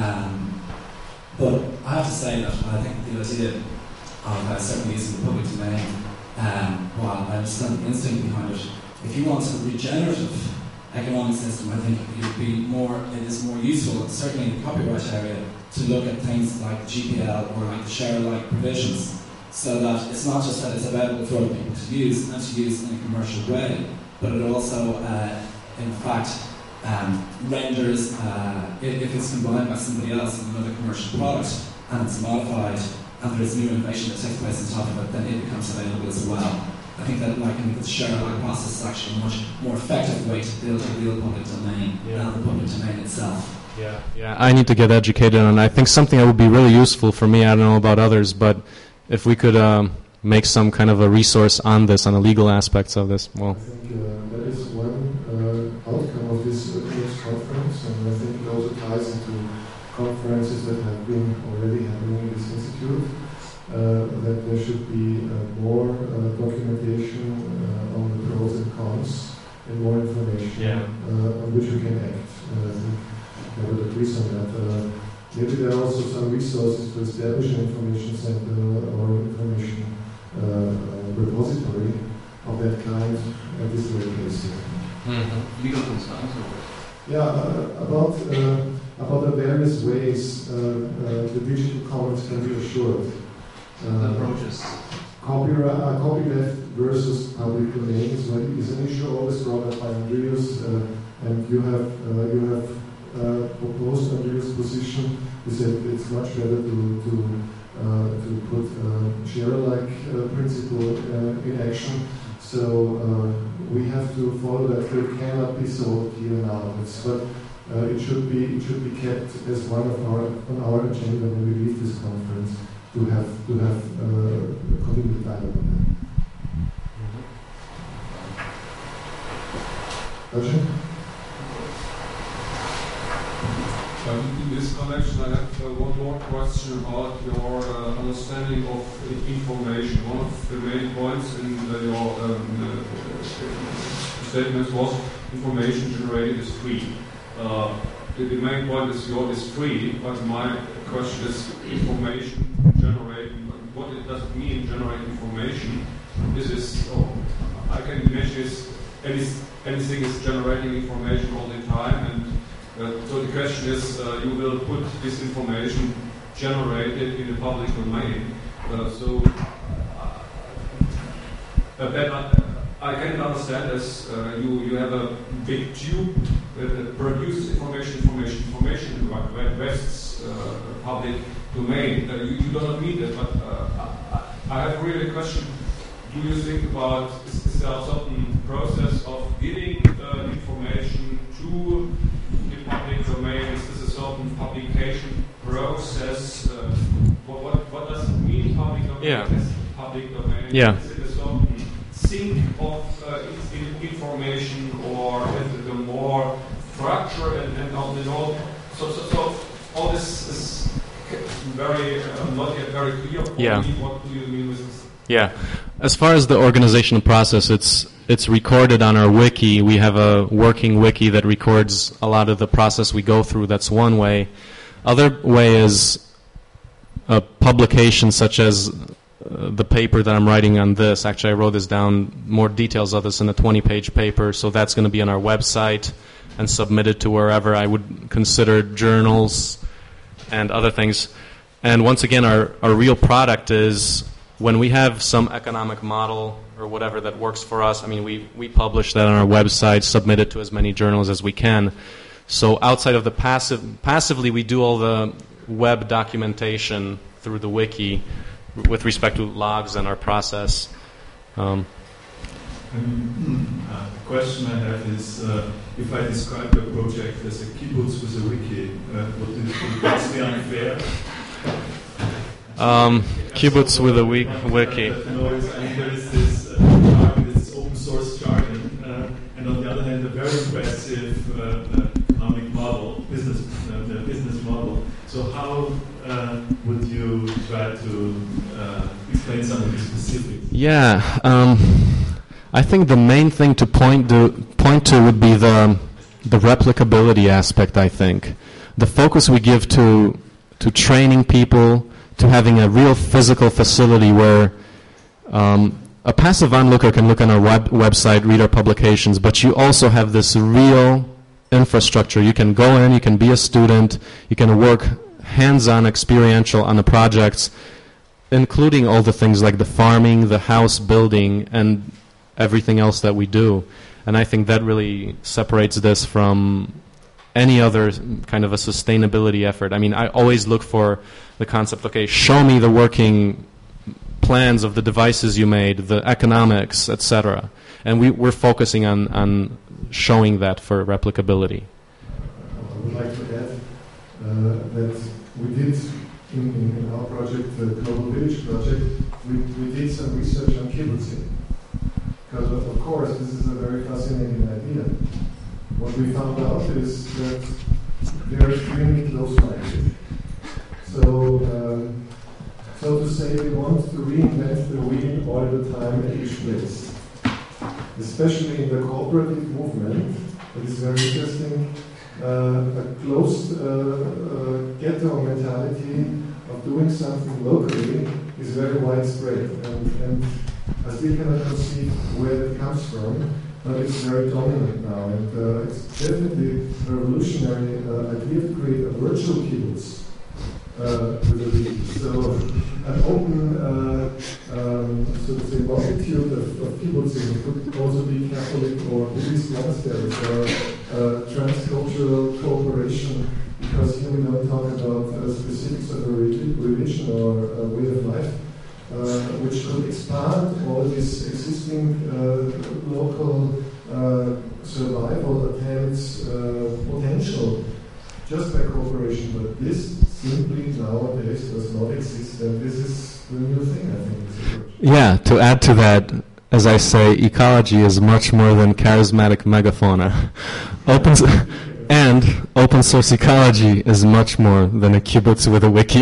but I have to say that I think the idea of certainly using the public domain, while I understand the instinct behind it, if you want a regenerative economic system, I think it is more useful, certainly in the copyright area, to look at things like GPL or like the share-alike provisions, so that it's not just that it's available for other people to use and to use in a commercial way, but it also, in fact, renders, if it's combined by somebody else in another commercial product and it's modified and there's new innovation that takes place on top of it, then it becomes available as well. I think that the share-alike process is actually a much more effective way to build a real public domain than the public domain itself. Yeah, I need to get educated on it. I think something that would be really useful for me, I don't know about others, but if we could make some kind of a resource on this, on the legal aspects of this, well. I think that is one outcome of this next conference, and I think it also ties into conferences that have been already happening in this institute, that there should be more documentation on the pros and cons and more information on which we can act. I think I would agree on that. Maybe there are also some resources to establish an information center or information repository of that kind at this very case here. Legal concerns? About the various ways the digital commons can be assured. Approaches. Copyleft versus public domain is an issue always brought up by Andreas, and you have proposed Andreas' position. You said it's much better to put share-alike principle in action. So we have to follow that. It cannot be solved here now, but it should be kept as one of on our agenda when we leave this conference to have continued dialogue on that. In this connection, I have one more question about your understanding of information. One of the main points in your statements was information generated is free. The main point is free, but my question is information generating. What does it mean, generate information? I can imagine anything is generating information all the time, and so the question is, you will put this information generated in the public domain. Then I can understand as you have a big tube that produces information in the West's public domain. You do not mean that, but I have really a question. Do you think about, is there a certain process of giving information to the public domain? Is this a certain publication process? What does it mean, public domain? Public domain? Is it a certain sink of information, or is it a more structure and all? So all this is very not yet very clear. What do you mean with this? Yeah, as far as the organizational process, it's recorded on our wiki. We have a working wiki that records a lot of the process we go through. That's one way. Other way is a publication such as the paper that I'm writing on this. Actually, I wrote this down, more details of this in a 20-page paper, so that's going to be on our website and submitted to wherever I would consider journals and other things. And once again, our real product is when we have some economic model or whatever that works for us. I mean, we publish that on our website, submit it to as many journals as we can. So outside of the passively we do all the web documentation through the wiki with respect to logs and our process. The question I have is, if I describe your project as a kibbutz with a wiki, would it be unfair? Kibbutz with a wiki. There is this jargon, this open source jargon, and on the other hand, a very impressive economic model, business model. So how would you try to explain some of the specifics? Yeah, I think the main thing to point to would be the replicability aspect. I think the focus we give to training people, to having a real physical facility where a passive onlooker can look on our website, read our publications, but you also have this real infrastructure. You can go in, you can be a student, you can work hands-on, experiential on the projects, including all the things like the farming, the house building, and everything else that we do. And I think that really separates this from any other kind of a sustainability effort. I mean, I always look for the concept, okay, show me the working plans of the devices you made, the economics, etc. And we're focusing on showing that for replicability. I would like to add that we did in our project, the Global Village project, we did some research on kibbutzim. Because of course this is a very fascinating idea. What we found out is that they're extremely close-minded. So to say, we want to reinvent the wheel all the time at each place. Especially in the cooperative movement, it is very interesting. A closed ghetto mentality of doing something locally is very widespread, and I still cannot conceive where it comes from, but it's very dominant now, and it's definitely a revolutionary idea to create a virtual kibbutz with a lead. So an open, so to say, multitude of kibbutzim could also be Catholic or Buddhist monasteries or transcultural cooperation, because here we don't talk about specifics of a religion or a way of life, which could expand all this existing local survival attempts potential just by cooperation. But this simply nowadays does not exist, and this is the new thing, I think. Yeah, to add to that, as I say, ecology is much more than charismatic megafauna. And open source ecology is much more than a kibbutz with a wiki.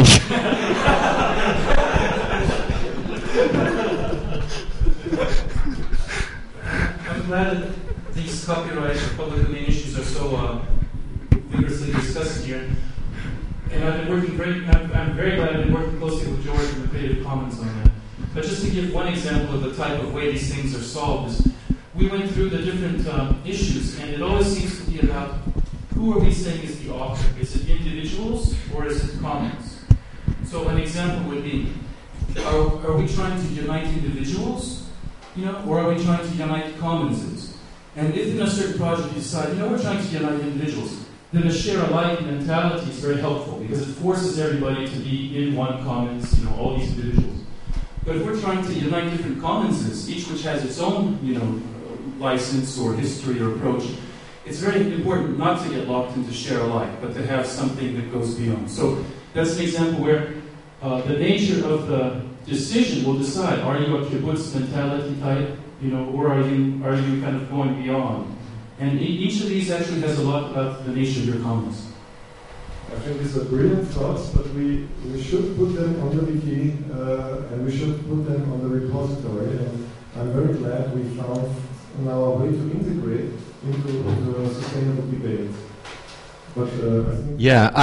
I'm glad that these copyright or public domain issues are so vigorously discussed here. And I'm very glad I've been working closely with George and the Creative Commons on that. But just to give one example of the type of way these things are solved is, we went through the different issues, and it always seems to be about who are we saying is the author? Is it individuals or is it commons? So an example would be, are we trying to unite individuals, or are we trying to unite commonses? And if in a certain project you decide, we're trying to unite individuals, then a share-alike mentality is very helpful because it forces everybody to be in one commons, all these individuals. But if we're trying to unite different commonses, each which has its own, license or history or approach, it's very important not to get locked into share-alike, but to have something that goes beyond. So that's an example where the nature of the decision will decide, are you a kibbutz mentality type, or are you kind of going beyond? And each of these actually has a lot about the nature of your commons. I think these are brilliant thoughts, but we should put them on the wiki, and we should put them on the repository. And I'm very glad we found now a way to integrate into a sustainable debate. But I think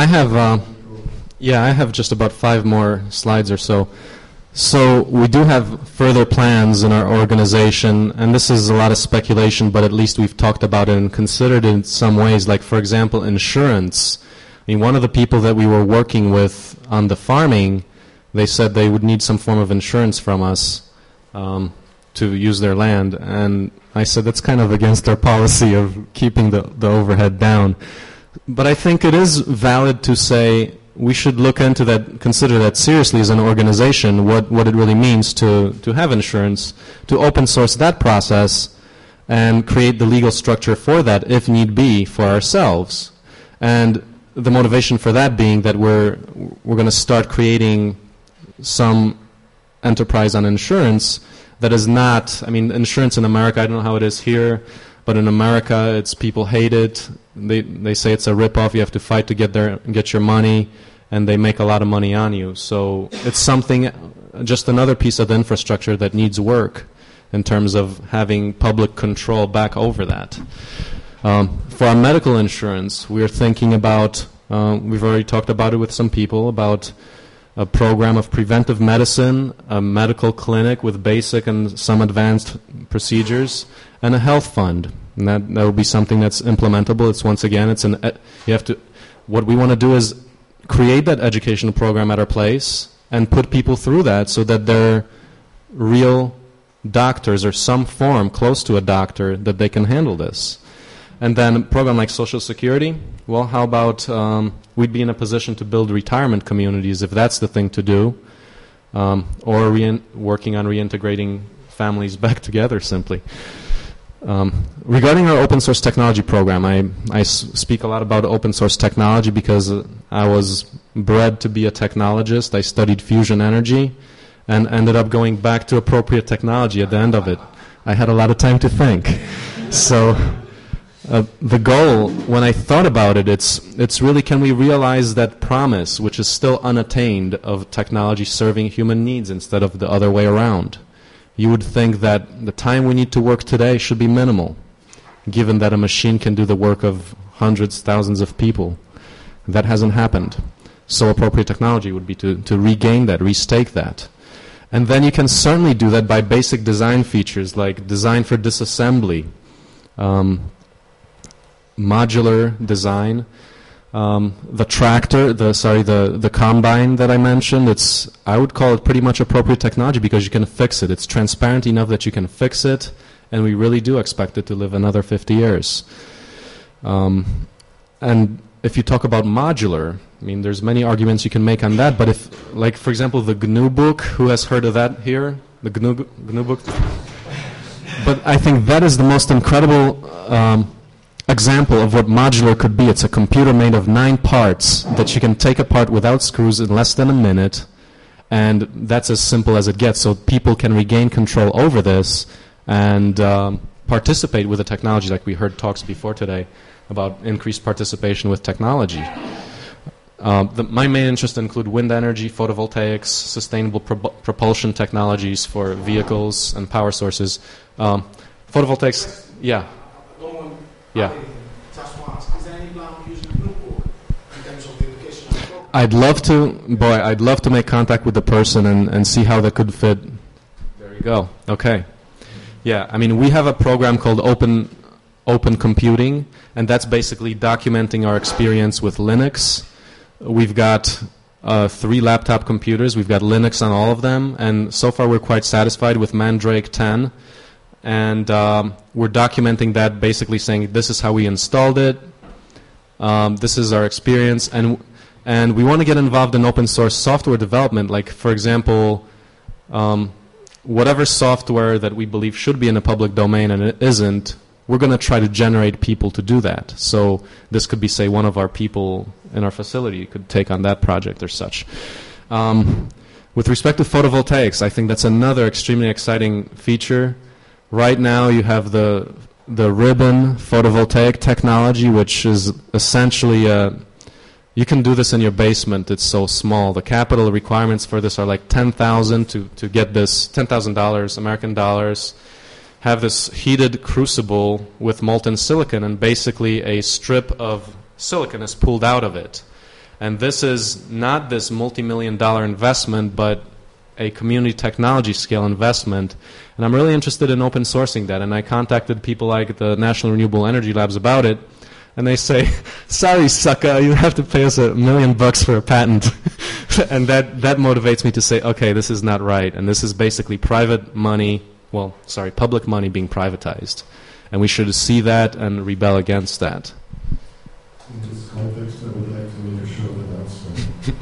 I have just about 5 more slides or so. So we do have further plans in our organization, and this is a lot of speculation, but at least we've talked about it and considered it in some ways, like, for example, insurance. I mean, one of the people that we were working with on the farming, they said they would need some form of insurance from us to use their land, and I said that's kind of against our policy of keeping the overhead down. But I think it is valid to say we should look into that, consider that seriously as an organization, what it really means to have insurance, to open source that process, and create the legal structure for that, if need be, for ourselves. And the motivation for that being that we're going to start creating some enterprise on insurance that is not, I mean, insurance in America, I don't know how it is here, but in America, it's people hate it. They say it's a ripoff. You have to fight to get your money, and they make a lot of money on you. So it's something, just another piece of the infrastructure that needs work in terms of having public control back over that. For our medical insurance, we're thinking about, we've already talked about it with some people, about a program of preventive medicine, a medical clinic with basic and some advanced procedures, and a health fund. And that will be something that's implementable. It's once again, what we want to do is create that educational program at our place and put people through that so that they're real doctors or some form close to a doctor that they can handle this. And then a program like Social Security, well, how about we'd be in a position to build retirement communities if that's the thing to do, or working on reintegrating families back together simply. Regarding our open source technology program, I speak a lot about open source technology because I was bred to be a technologist. I studied fusion energy and ended up going back to appropriate technology at the end of it. I had a lot of time to think. So the goal, when I thought about it, it's really, can we realize that promise, which is still unattained, of technology serving human needs instead of the other way around? You would think that the time we need to work today should be minimal, given that a machine can do the work of hundreds, thousands of people. That hasn't happened. So appropriate technology would be to regain that, restake that. And then you can certainly do that by basic design features like design for disassembly, modular design. The tractor, the combine that I mentioned, I would call it pretty much appropriate technology because you can fix it. It's transparent enough that you can fix it, and we really do expect it to live another 50 years. And if you talk about modular, I mean, there's many arguments you can make on that, but if, like, for example, the GNU book, who has heard of that here? The GNU book? But I think that is the most incredible example of what modular could be. It's a computer made of 9 parts that you can take apart without screws in less than a minute, and that's as simple as it gets. So people can regain control over this and participate with the technology, like we heard talks before today about increased participation with technology. My main interests include wind energy, photovoltaics, sustainable propulsion technologies for vehicles and power sources. Photovoltaics, yeah. Yeah. Is there any plan of using Bluebook in terms of the educational program? I'd love to make contact with the person and see how that could fit. There you go. Okay. Yeah, I mean, we have a program called Open Computing, and that's basically documenting our experience with Linux. We've got 3 laptop computers. We've got Linux on all of them, and so far we're quite satisfied with Mandrake 10. And we're documenting that, basically saying this is how we installed it, this is our experience, and we want to get involved in open source software development. Like, for example, whatever software that we believe should be in the public domain and it isn't, we're going to try to generate people to do that. So this could be, say, one of our people in our facility could take on that project or such. With respect to photovoltaics, I think that's another extremely exciting feature. Right now you have the ribbon photovoltaic technology, which is essentially you can do this in your basement. It's so small. The capital requirements for this are like $10,000 to get this, $10,000 American dollars, have this heated crucible with molten silicon, and basically a strip of silicon is pulled out of it. And this is not this multi-million-dollar investment, but a community technology scale investment. And I'm really interested in open sourcing that. And I contacted people like the National Renewable Energy Labs about it. And they say, sorry, sucker, you have to pay us $1 million for a patent. And that motivates me to say, okay, this is not right. And this is basically public money being privatized. And we should see that and rebel against that. In this context, I would like to make a short announcement.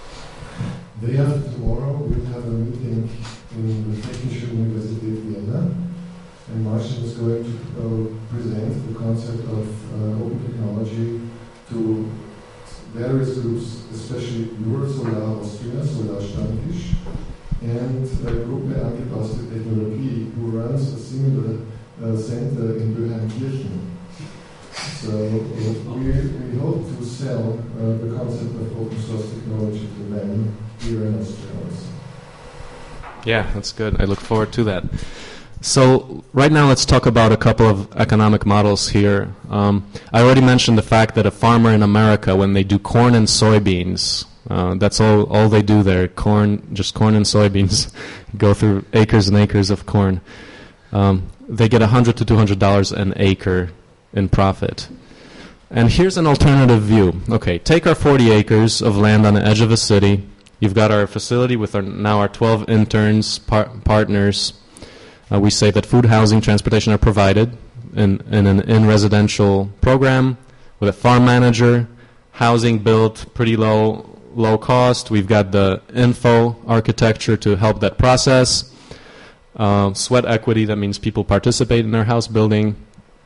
Day after tomorrow, we'll have a meeting in the Technische Universität Vienna and Martin is going to present the concept of open technology to various groups, especially Eurosolar Austria, Solarstammtisch, and Gruppe Angepasste Technologie, who runs a similar center in Böheimkirchen. So we hope to sell the concept of open source technology to them here in Austria also. Yeah, that's good. I look forward to that. So right now let's talk about a couple of economic models here. I already mentioned the fact that a farmer in America, when they do corn and soybeans, that's all they do there, just corn and soybeans, go through acres and acres of corn. They get $100 to $200 an acre in profit. And here's an alternative view. Okay, take our 40 acres of land on the edge of a city. You've got our facility with our 12 interns, partners. We say that food, housing, transportation are provided in an in-residential program with a farm manager, housing built pretty low cost. We've got the info architecture to help that process. Sweat equity, that means people participate in their house building.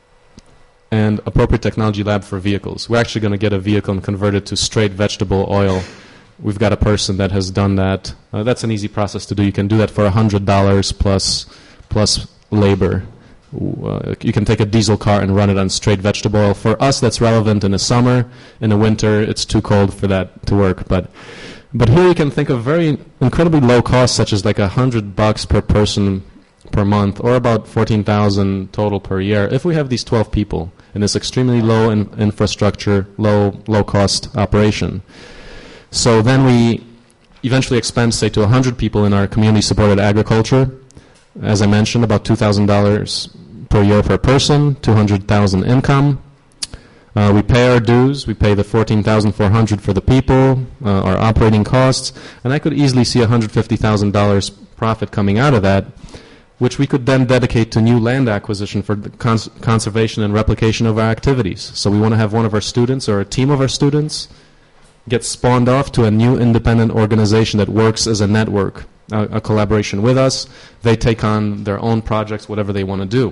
And appropriate technology lab for vehicles. We're actually going to get a vehicle and convert it to straight vegetable oil. We've got a person that has done that. That's an easy process to do. You can do that for $100 plus labor. You can take a diesel car and run it on straight vegetable oil. For us, that's relevant in the summer. In the winter, it's too cold for that to work. But here you can think of very incredibly low costs, such as like $100 per person per month, or about $14,000 total per year. If we have these 12 people in this extremely low infrastructure, low cost operation. So then we eventually expand, say, to 100 people in our community-supported agriculture. As I mentioned, about $2,000 per year per person, $200,000 income. We pay our dues. We pay the $14,400 for the people, our operating costs, and I could easily see $150,000 profit coming out of that, which we could then dedicate to new land acquisition for the conservation and replication of our activities. So we want to have one of our students or a team of our students get spawned off to a new independent organization that works as a network, a collaboration with us. They take on their own projects, whatever they want to do.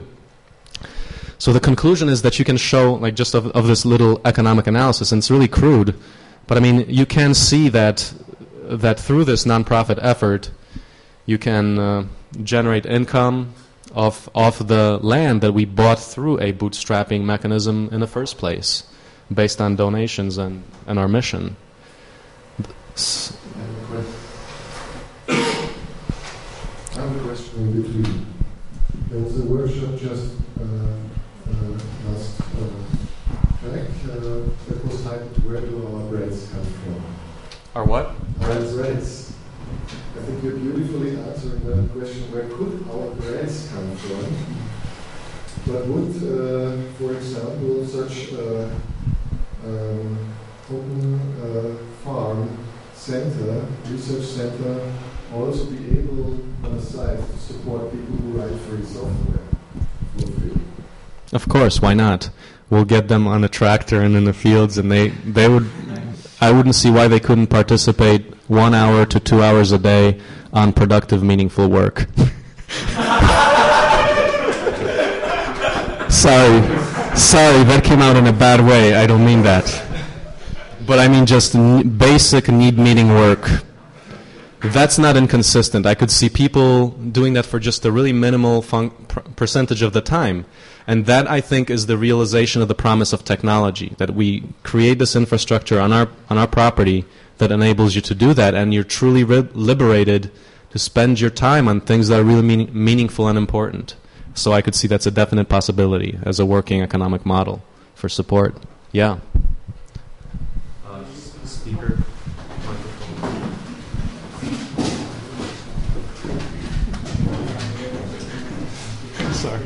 So the conclusion is that you can show, like, just of this little economic analysis, and it's really crude, but I mean, you can see that through this nonprofit effort, you can generate income off the land that we bought through a bootstrapping mechanism in the first place, based on donations and our mission. I have a question in between. There was a workshop just last track that was titled, "Where do our breads come from?" Our what? Our breads. I think you're beautifully answering that question, where could our breads come from? But would, for example, such open farm center, research center, also be able on the side to support people who write free software for free? Of course, why not? We'll get them on a tractor and in the fields, and they would. I wouldn't see why they couldn't participate 1 hour to 2 hours a day on productive, meaningful work. Sorry, that came out in a bad way. I don't mean that. But I mean just basic need-meeting work. That's not inconsistent. I could see people doing that for just a really minimal percentage of the time. And that, I think, is the realization of the promise of technology, that we create this infrastructure on our property that enables you to do that, and you're truly liberated to spend your time on things that are really meaningful and important. So I could see that's a definite possibility as a working economic model for support. Yeah. Speaker. Sorry.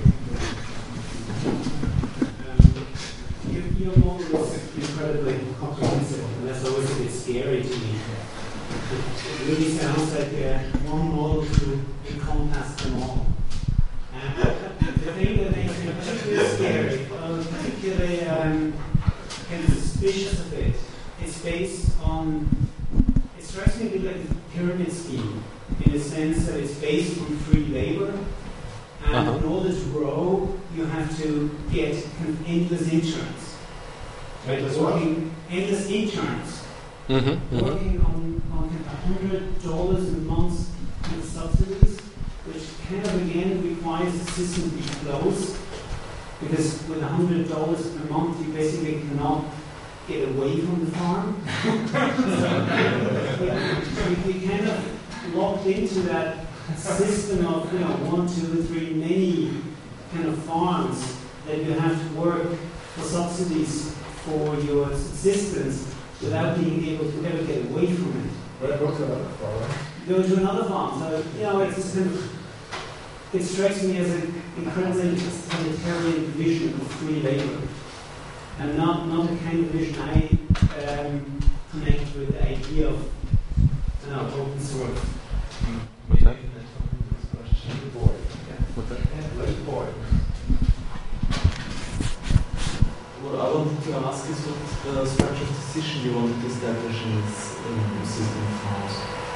Your model is incredibly comprehensive, and that's always a bit scary to me. It really sounds like one model to encompass them all. The thing that makes me particularly scary, particularly kind of suspicious of it, is based on, it strikes me a bit like a pyramid scheme, in the sense that it's based on free labor, And in order to grow, you have to get kind of endless interns. Endless interns. Working on $100 a month in subsidies, which kind of again requires the system to be closed, because with $100 a month you basically cannot get away from the farm. we kind of locked into that system of 1, 2, 3, many kind of farms that you have to work for subsidies for your subsistence without being able to ever get away from it. Right, go to another farm. Go to another farm. So, it's just kind of, it strikes me as an incredibly totalitarian vision of free labor. And not the kind of vision I connect with the idea of open source. What's that? What I wanted to ask is what structure of decision you want to establish in this system of farms.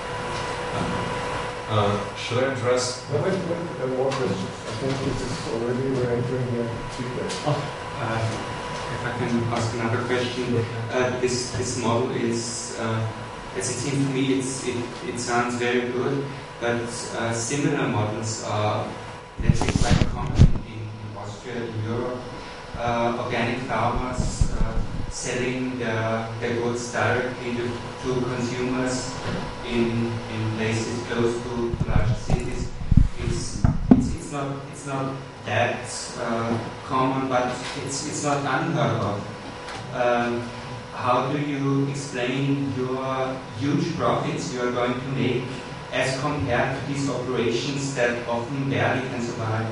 Should I address? No, wait, more questions. I think this is already, we're entering here feedback. If I can ask another question, this model is, as it seems to me, it sounds very good, but similar models are actually quite common in Austria, in Europe. Organic farmers selling their goods directly to consumers in places close to large cities. It's not that common, but it's not unheard of. How do you explain your huge profits you are going to make as compared to these operations that often barely can survive?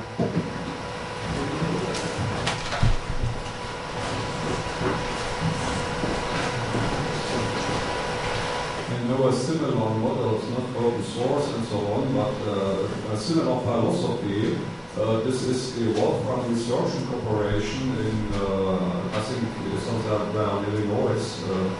There were similar models, not open source and so on, but a similar philosophy. This is the Wolfram Research Corporation in, I think, somewhere in Illinois.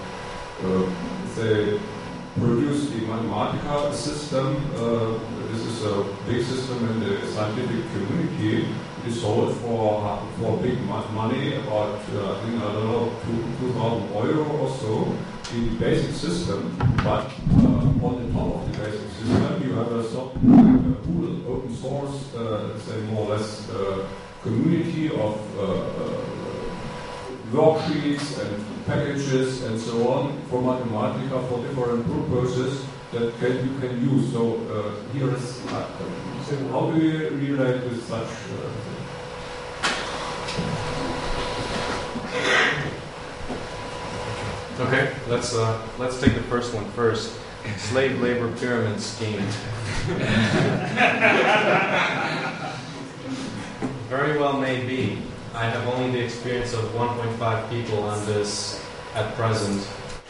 They produced the Mathematica system. This is a big system in the scientific community. It is sold for big money, about, I think, I don't know, 2,000 euro or so. The basic system, but on the top of the basic system, you have a pool, open source, say more or less community of worksheets and packages and so on for Mathematica for different purposes that you can use. So here is how do you relate with such Okay, let's take the first one first. Slave labor pyramid scheme. Very well may be. I have only the experience of 1.5 people on this at present.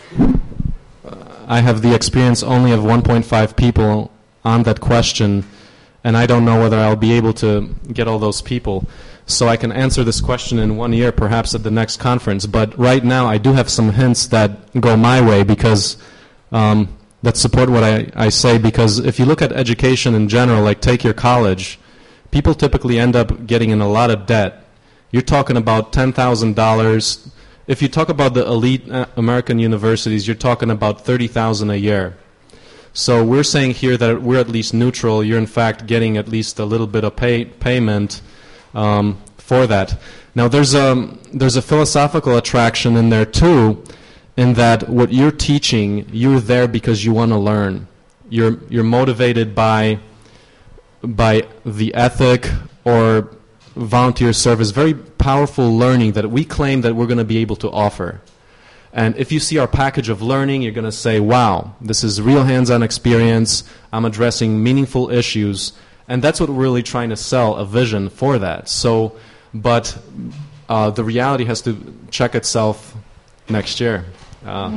I have the experience only of 1.5 people on that question, and I don't know whether I'll be able to get all those people. So I can answer this question in 1 year, perhaps at the next conference. But right now, I do have some hints that go my way because that support what I say. Because if you look at education in general, like take your college, people typically end up getting in a lot of debt. You're talking about $10,000. If you talk about the elite American universities, you're talking about $30,000 a year. So we're saying here that we're at least neutral. You're in fact getting at least a little bit of payment for that. Now there's a philosophical attraction in there too, in that what you're teaching, you're there because you want to learn. You're motivated by the ethic or volunteer service, very powerful learning that we claim that we're going to be able to offer. And if you see our package of learning, you're going to say, wow, this is real hands-on experience. I'm addressing meaningful issues. And that's what we're really trying to sell, a vision for that. So, but the reality has to check itself next year. I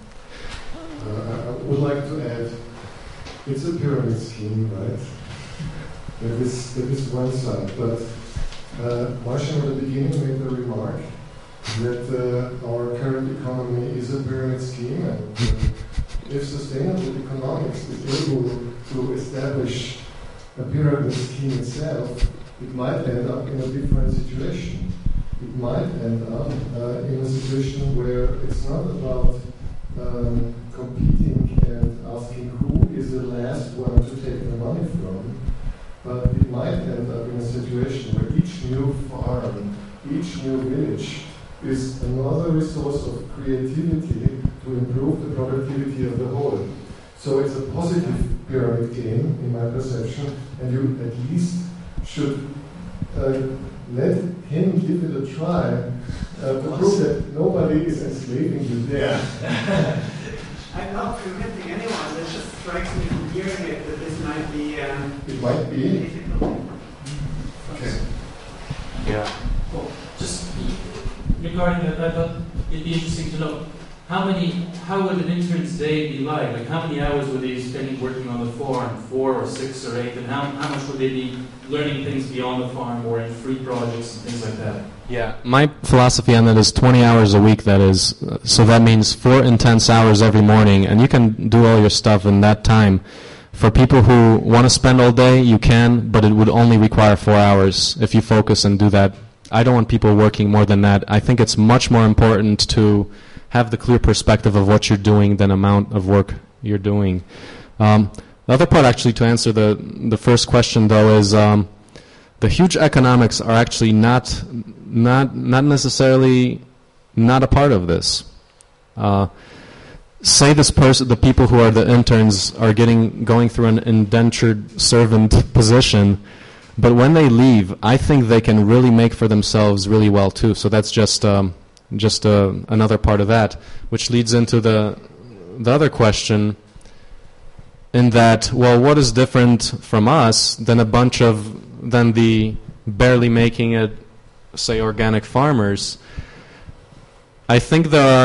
would like to add, it's a pyramid scheme, right? That is one side. But Marshall at the beginning made the remark that our current economy is a pyramid scheme, and if sustainable economics is able to establish a pyramid scheme itself, it might end up in a different situation. It might end up in a situation where it's not about competing and asking who is the last one to take the money from, but it might end up in a situation where each new farm, each new village is another resource of creativity to improve the productivity of the whole. So it's a positive pyramid game, in my perception, and you at least should let him give it a try to prove that nobody is enslaving you there. I'm not preventing anyone, it just strikes me from hearing it that this might be it might be difficult. Okay. Yeah. Well, just regarding that, I thought it'd be interesting to know how would an intern's day be like? Like how many hours would they be spending working on the farm, 4 or 6 or 8, and how much would they be learning things beyond the farm or in free projects and things like that? Yeah, my philosophy on that is 20 hours a week, that is. So that means 4 intense hours every morning, and you can do all your stuff in that time. For people who want to spend all day, you can, but it would only require 4 hours if you focus and do that. I don't want people working more than that. I think it's much more important to have the clear perspective of what you're doing than amount of work you're doing. The other part, actually, to answer the first question, though, is the huge economics are actually not necessarily not a part of this. Say this person, the people who are the interns are going through an indentured servant position, but when they leave, I think they can really make for themselves really well too. So that's just another part of that, which leads into the other question. In that, well, what is different from us than the barely making it, say, organic farmers? I think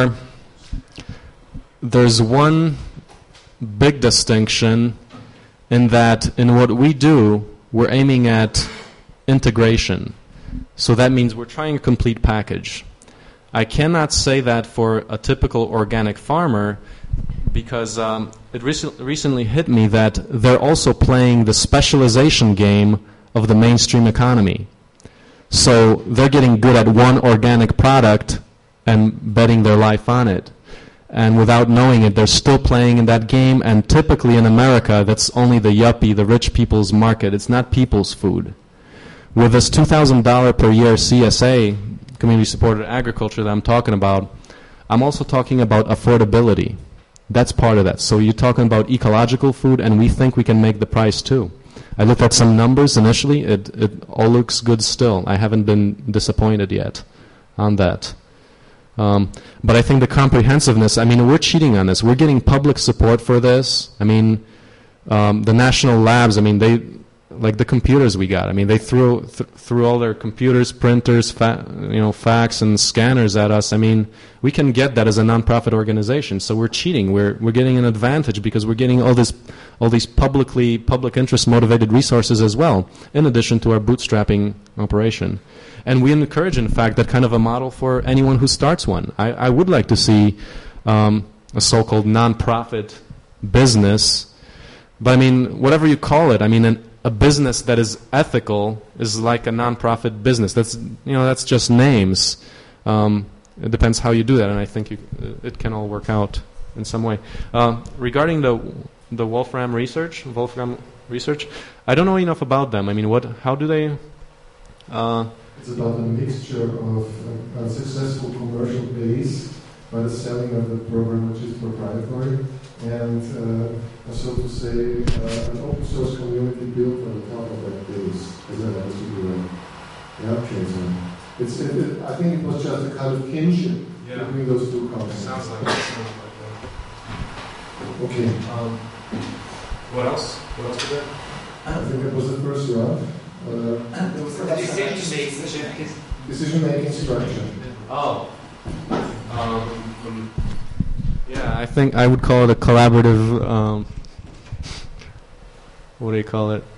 there's one big distinction in that in what we do, we're aiming at integration. So that means we're trying a complete package. I cannot say that for a typical organic farmer because it recently hit me that they're also playing the specialization game of the mainstream economy. So they're getting good at one organic product and betting their life on it. And without knowing it, they're still playing in that game. And typically in America, that's only the yuppie, the rich people's market. It's not people's food. With this $2,000 per year CSA, community-supported agriculture, that I'm talking about, I'm also talking about affordability. That's part of that. So you're talking about ecological food, and we think we can make the price too. I looked at some numbers initially. It all looks good still. I haven't been disappointed yet on that. But I think the comprehensiveness, I mean, we're cheating on this. We're getting public support for this. I mean, the national labs, I mean, they, like the computers we got, I mean, they threw all their computers, printers, fax and scanners at us. I mean, we can get that as a nonprofit organization. So we're cheating. We're getting an advantage because we're getting all these public interest motivated resources as well, in addition to our bootstrapping operation. And we encourage, in fact, that kind of a model for anyone who starts one. I would like to see a so-called nonprofit business, but I mean, whatever you call it, I mean, a business that is ethical is like a nonprofit business. That's just names. It depends how you do that, and I think it can all work out in some way. Regarding the Wolfram research, I don't know enough about them. I mean, how do they? It's about a mixture of a successful commercial base by the selling of the program, which is proprietary, and so to say, an open source community built on top of that base. As I like to do it. Yeah, so I think it was just a kind of kinship between those two concepts. Sounds like that. Okay. What else? What else was there? I think that was the first round. Decision-making structure. Oh. Yeah, I think I would call it a collaborative, what do you call it?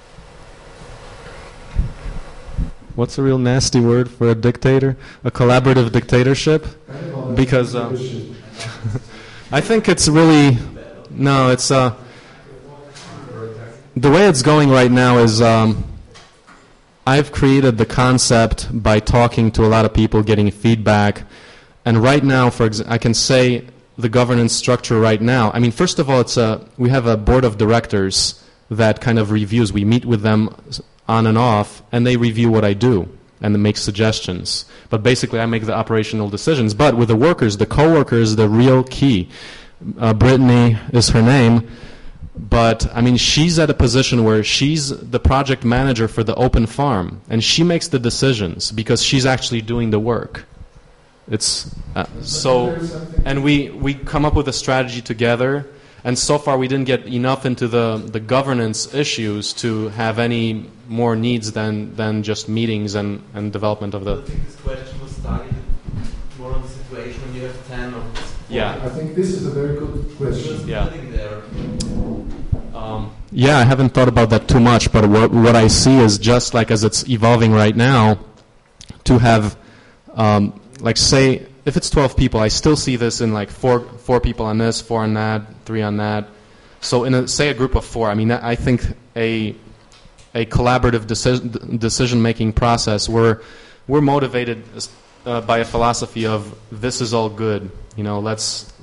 What's a real nasty word for a dictator? A collaborative dictatorship? Because I think it's really, it's the way it's going right now is I've created the concept by talking to a lot of people, getting feedback, and right now, I can say the governance structure right now. I mean, first of all, we have a board of directors that kind of reviews. We meet with them on and off, and they review what I do and they make suggestions. But basically, I make the operational decisions. But with the workers, the co-workers, the real key. Brittany is her name. But, I mean, she's at a position where she's the project manager for the open farm, and she makes the decisions because she's actually doing the work. It's and we come up with a strategy together, and so far we didn't get enough into the governance issues to have any more needs than just meetings and development of the... I think this question was targeted more on the situation when you have 10 or... Yeah. I think this is a very good question. Yeah. There. Yeah, I haven't thought about that too much, but what I see is just like as it's evolving right now, to have, like say, if it's 12 people, I still see this in like four people on this, 4 on that, 3 on that. So in a group of 4, I mean, I think a collaborative decision-making process where we're motivated by a philosophy of this is all good. You know, let's.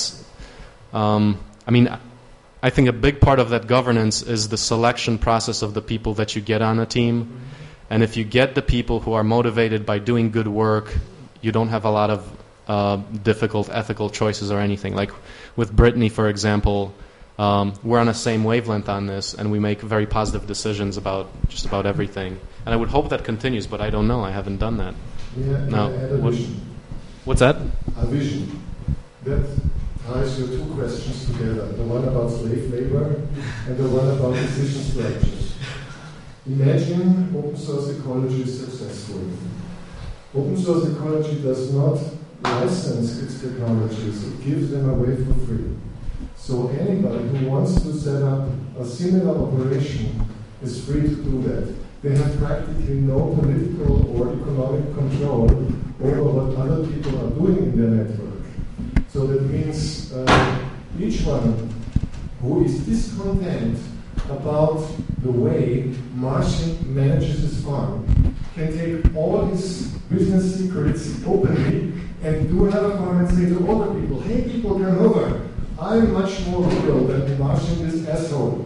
I mean, I think a big part of that governance is the selection process of the people that you get on a team. And if you get the people who are motivated by doing good work, you don't have a lot of difficult ethical choices or anything. Like with Brittany, for example, we're on the same wavelength on this, and we make very positive decisions about just about everything. And I would hope that continues, but I don't know. I haven't done that. Yeah, no. Vision. What's that? A vision. That ties your 2 questions together. The one about slave labor and the one about decision structures. Imagine open source ecology is successful. Open source ecology does not license its technologies, it gives them away for free. So anybody who wants to set up a similar operation is free to do that. They have practically no political or economic control over what other people are doing in their network. So that means each one who is discontent about the way Martian manages his farm can take all his business secrets openly and do another farm and say to other people, hey people, come over. I'm much more rural than the Martian, this asshole.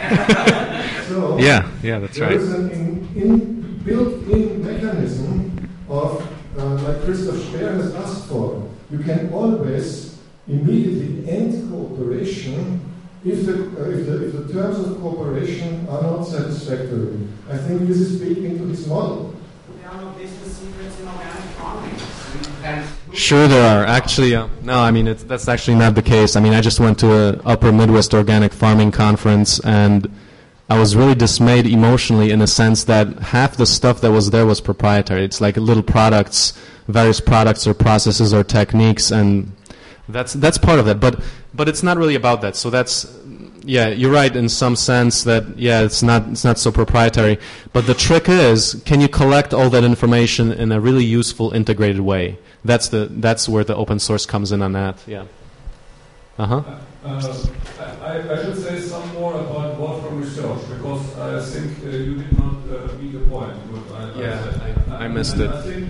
So yeah, that's right. There is an built-in mechanism of, like Christoph Speer has asked for, you can always immediately end cooperation if the terms of cooperation are not satisfactory. I think this is baked into his model. There are no business secrets in organic farming. Sure there are. Actually, no, I mean, that's actually not the case. I mean, I just went to an Upper Midwest Organic Farming Conference, and I was really dismayed emotionally in the sense that half the stuff that was there was proprietary. It's like little products, various products or processes or techniques, and that's part of that. But it's not really about that. So that's, yeah, you're right in some sense that, yeah, it's not so proprietary. But the trick is, can you collect all that information in a really useful, integrated way? That's where the open source comes in on that. Yeah. I should say some more about Wolfram research because I think you did not meet the point. I missed it. I think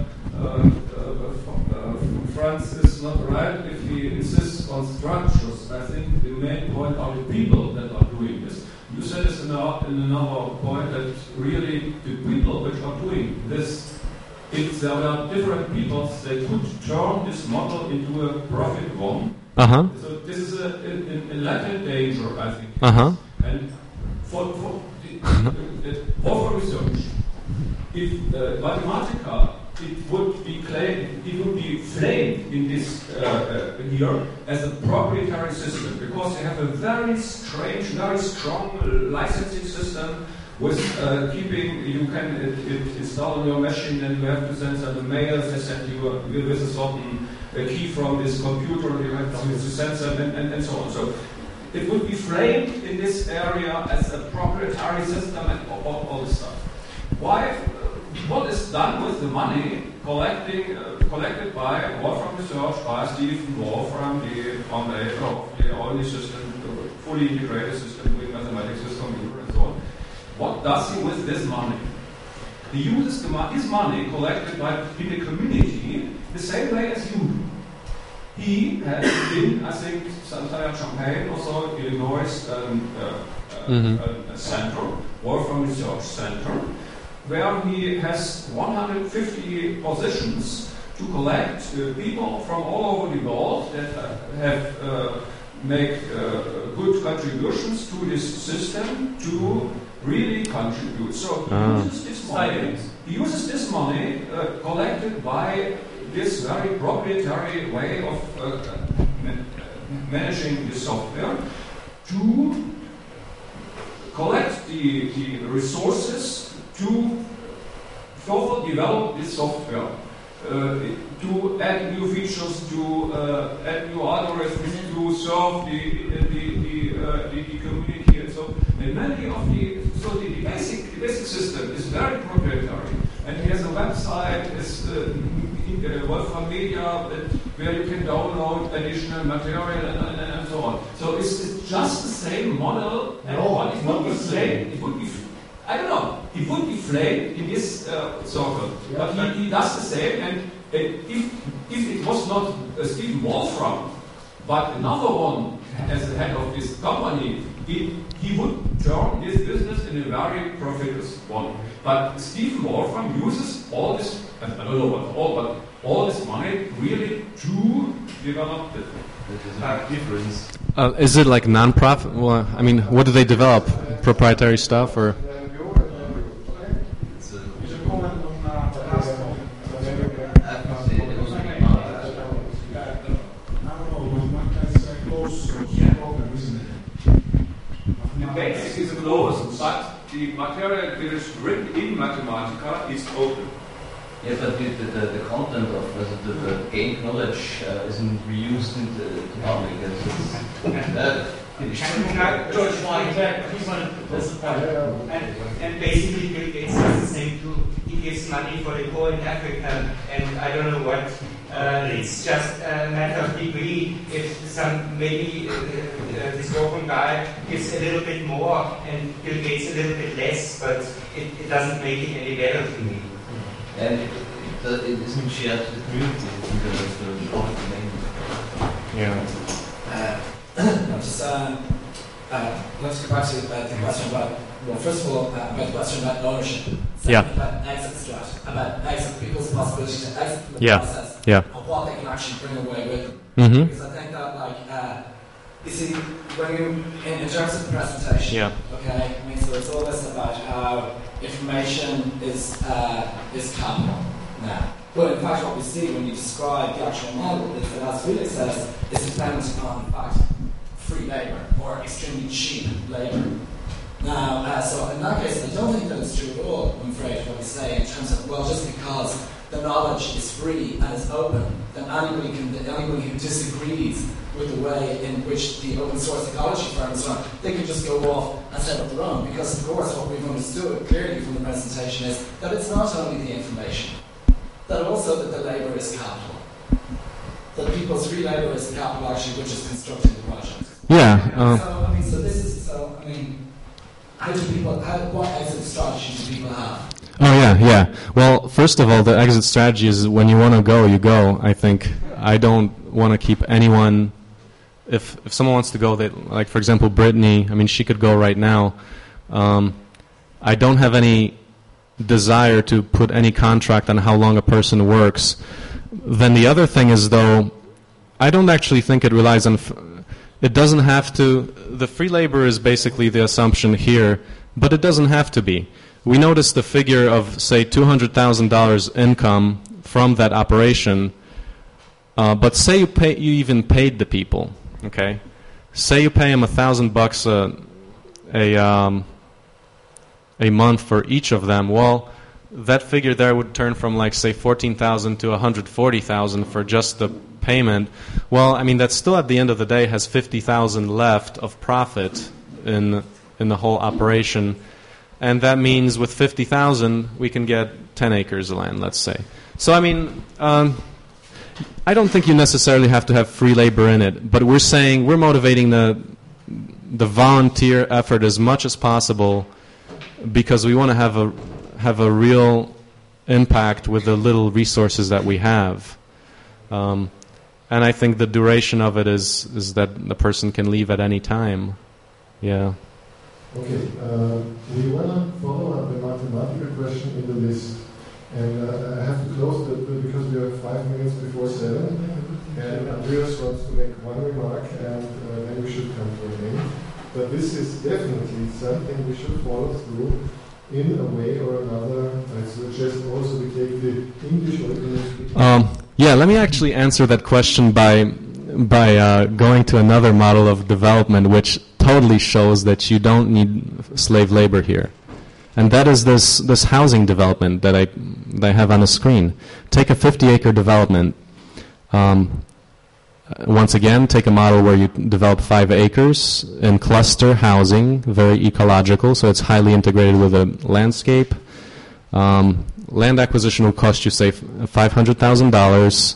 Franz is not right if he insists on structures. I think the main point are the people that are doing this. You said this in another point that really the people which are doing this, if there were different people, they could turn this model into a profit one. So this is a latent danger, I think. And for research, if Mathematica, it would be framed in this here as a proprietary system because they have a very strange, very strong licensing system with keeping, you can install on your machine and you have to send some mails, they send you with a certain key from this computer, you have to send them and so on. So it would be framed in this area as a proprietary system and all this stuff. What is done with the money collected by Wolfram Research, by Stephen Wolfram, the founder of the only system, the fully integrated system with mathematics, computer and so on? What does he with this money? He uses his money collected in the community the same way as you do. He has in, I think, Champaign, also Illinois, a center, Wolfram Research Center, where he has 150 positions to collect people from all over the world that have make good contributions to this system to really contribute. So he uses this money collected by this very proprietary way of managing the software to collect the resources to further develop this software, to add new features, to add new algorithms, to serve the community, and so. And many of the basic system is very proprietary, and he has a website, Wolfram Media, where you can download additional material and so on. So it's just the same model, and it would be flamed. It would be, I don't know, it would be flamed in this circle, but he does the same. And if it was not Stephen Wolfram, but another one as the head of this company, he would turn this business in a very profitable one. But Stephen Wolfram uses all this, I don't know what all, but all this money really to develop it. There's a big difference. Is it like non-profit? Well, I mean, what do they develop? Proprietary stuff, or? Basic is closed, but the material that is written in Mathematica is open. Yes, but the content of the gained knowledge isn't reused in the public. And basically Bill Gates does the same too. He gives money for the poor in Africa, and I don't know what. It's just a matter of degree. If this Wolfram guy gives a little bit more and Bill Gates a little bit less, but it doesn't make it any better to me. And it isn't shared to the community in the public domain. Yeah. Let's go back to the question about, well, first of all, about the question about ownership. Yeah. About exit strategy, about exit, people's possibility to exit from the process. Yeah. And what they can actually bring away with them. Mm-hmm. Because I think that, you see, when you, in terms of the presentation, okay, I mean, so it's always about how information is capital now. But in fact, what we see when you describe the actual model is that, as Felix says, it's dependent upon, in fact, free labour or extremely cheap labour. Now, so in that case, I don't think that it's true at all, I'm afraid, what we say in terms of, well, just because the knowledge is free and is open, then anybody who disagrees with the way in which the open source ecology firms run, they can just go off and set up their own. Because, of course, what we've understood clearly from the presentation is that it's not only the information, that also that the labour is capital. That people's free labour is the capital, actually, which is constructing the project. Yeah. How do people, what exit strategy do people have? Oh, yeah. Well, first of all, the exit strategy is when you want to go, you go. I think I don't want to keep anyone. If someone wants to go, like, for example, Brittany, I mean, she could go right now. I don't have any desire to put any contract on how long a person works. Then the other thing is, though, I don't actually think it relies on... It doesn't have to... The free labor is basically the assumption here, but it doesn't have to be. We noticed the figure of, say, $200,000 income from that operation, but say you even paid the people, okay? Say you pay them $1,000 a month for each of them. Well, that figure there would turn from, like, say, $14,000 to $140,000 for just the payment. Well, I mean, that still at the end of the day has $50,000 left of profit in the whole operation. And that means with $50,000 we can get 10 acres of land, let's say. So, I mean, I don't think you necessarily have to have free labor in it, but we're motivating the volunteer effort as much as possible because we want to have have a real impact with the little resources that we have. And I think the duration of it is that the person can leave at any time. Yeah. Okay, we want to follow up the mathematical question in the list. And I have to close because we are 5 minutes before 7. And Andreas wants to make one remark, and then we should come to an end. But this is definitely something we should follow through in a way or another. I suggest also we take the English or English. Yeah, let me actually answer that question by going to another model of development, which totally shows that you don't need slave labor here. And that is this housing development that I have on the screen. Take a 50-acre development. Once again, take a model where you develop 5 acres in cluster housing, very ecological, so it's highly integrated with a landscape. Land acquisition will cost you, say, $500,000.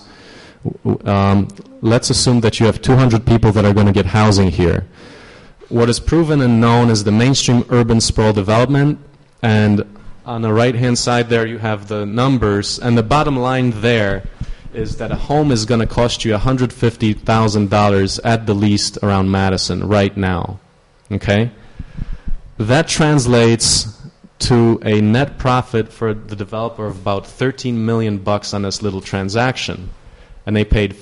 Let's assume that you have 200 people that are going to get housing here. What is proven and known is the mainstream urban sprawl development, and on the right-hand side there you have the numbers, and the bottom line there is that a home is going to cost you $150,000 at the least around Madison right now. Okay? That translates to a net profit for the developer of about $13 million on this little transaction. And they paid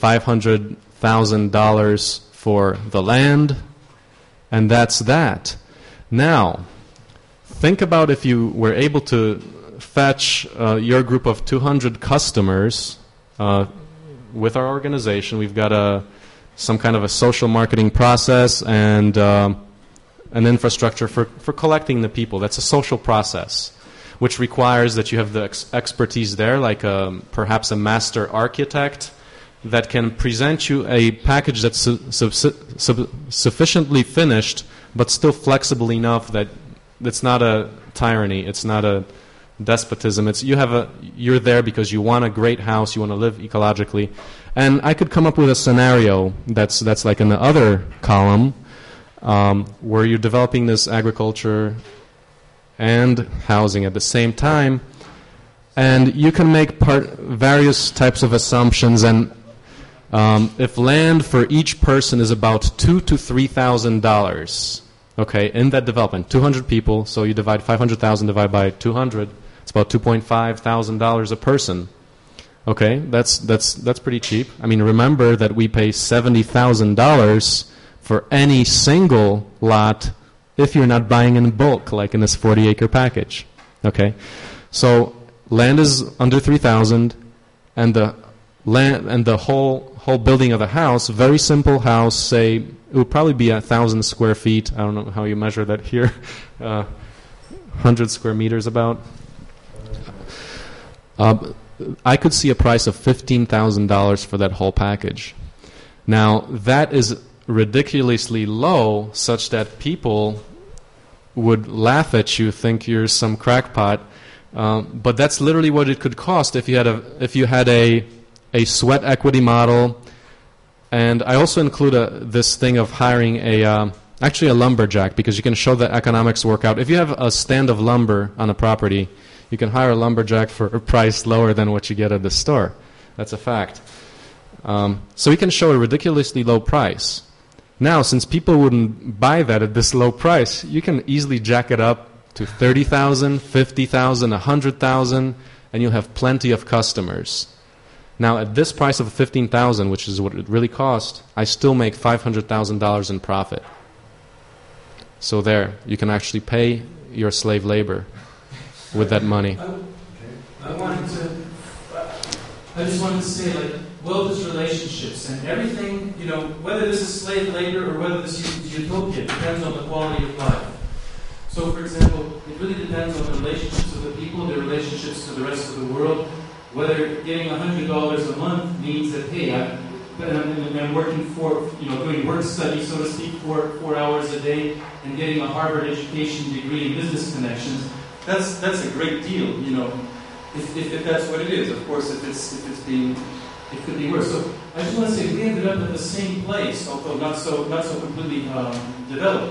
$500,000 for the land, and that's that. Now, think about if you were able to fetch your group of 200 customers with our organization. We've got some kind of a social marketing process and an infrastructure for collecting the people. That's a social process, which requires that you have the expertise there, like perhaps a master architect that can present you a package that's sufficiently finished, but still flexible enough that it's not a tyranny, it's not a despotism. You're there because you want a great house, you want to live ecologically. And I could come up with a scenario that's like in the other column, where you're developing this agriculture and housing at the same time, and you can make various types of assumptions. And if land for each person is about $2,000 to $3,000, okay, in that development, 200 people, so you divide 500,000 divided by 200. It's about $2,500 a person. Okay, that's pretty cheap. I mean, remember that we pay $70,000 for any single lot if you're not buying in bulk, like in this 40-acre package. Okay, so land is under $3,000, and the whole building of the house, very simple house, say it would probably be 1,000 square feet. I don't know how you measure that here. 100 square meters about. I could see a price of $15,000 for that whole package. Now, that is ridiculously low, such that people would laugh at you, think you're some crackpot. But that's literally what it could cost if you had a sweat equity model. And I also include this thing of hiring actually a lumberjack, because you can show the economics work out. If you have a stand of lumber on a property, you can hire a lumberjack for a price lower than what you get at the store. That's a fact. So we can show a ridiculously low price. Now, since people wouldn't buy that at this low price, you can easily jack it up to $30,000, $50,000, $100,000, and you'll have plenty of customers. Now, at this price of $15,000, which is what it really cost, I still make $500,000 in profit. So there, you can actually pay your slave labor with that money. I just wanted to say, like, wealth is relationships, and everything, whether this is slave labor or whether this is utopia, depends on the quality of life. So, for example, it really depends on the relationships of the people, their relationships to the rest of the world. Whether getting $100 a month means that, hey, I'm working doing work study, so to speak, 4 hours a day, and getting a Harvard education degree in business connections. That's a great deal, if that's what it is. Of course, it could be worse. So I just want to say we ended up at the same place, although not so completely developed. But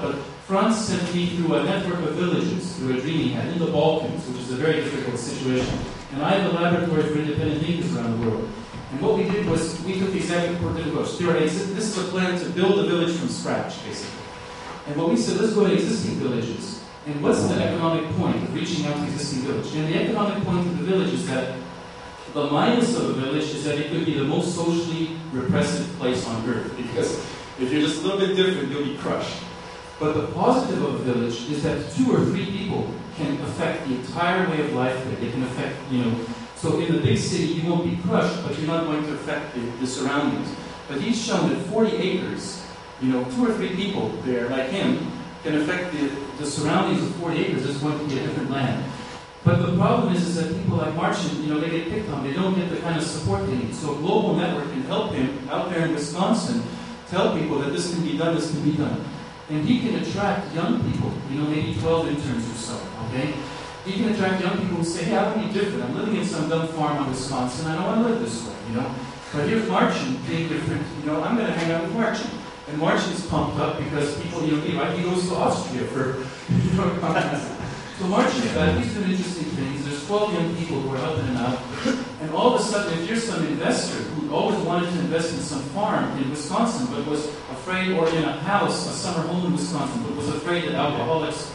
France sent me through a network of villages, through a dream he had in the Balkans, which is a very difficult situation. And I have a laboratory for independent thinkers around the world. And what we did was, we took exactly the coordinated approach. This is a plan to build a village from scratch, basically. And what we said, let's go to existing villages. And what's the economic point of reaching out to existing village? And the economic point of the village is that the minus of a village is that it could be the most socially repressive place on earth. Because if you're just a little bit different, you'll be crushed. But the positive of a village is that 2 or 3 people can affect the entire way of life there. They can affect, so in the big city you won't be crushed, but you're not going to affect the surroundings. But he's shown that 40 acres, 2 or 3 people there, like him, can affect the surroundings of 40 acres. It's going to be a different land. But the problem is that people like Marcin, they get picked on. They don't get the kind of support they need. So a global network can help him out there in Wisconsin tell people that this can be done, this can be done. And he can attract young people, maybe 12 interns or so, okay? He can attract young people who say, hey, I want to be different. I'm living in some dumb farm in Wisconsin. I don't want to live this way, But here's Marcin being different. I'm going to hang out with Marcin. And Marcin's pumped up because people, he goes to Austria for, conferences. So Marcin's back. He's doing interesting things. There's 12 young people who are helping him out. And all of a sudden, if you're some investor who always wanted to invest in some farm in Wisconsin, but was afraid, or in a house, a summer home in Wisconsin, but was afraid that alcoholics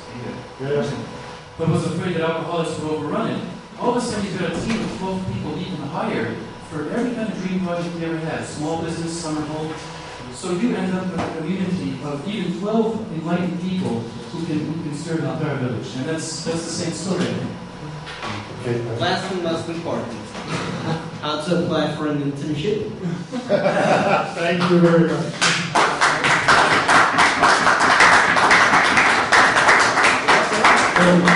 would overrun it, all of a sudden you've got a team of 12 people he can hire for every kind of dream project he ever had, small business, summer home. So you end up with a community of even 12 enlightened people who can serve an entire village. And that's the same story. Okay. Last and most important. How to apply for an internship. Thank you very much. Thank you.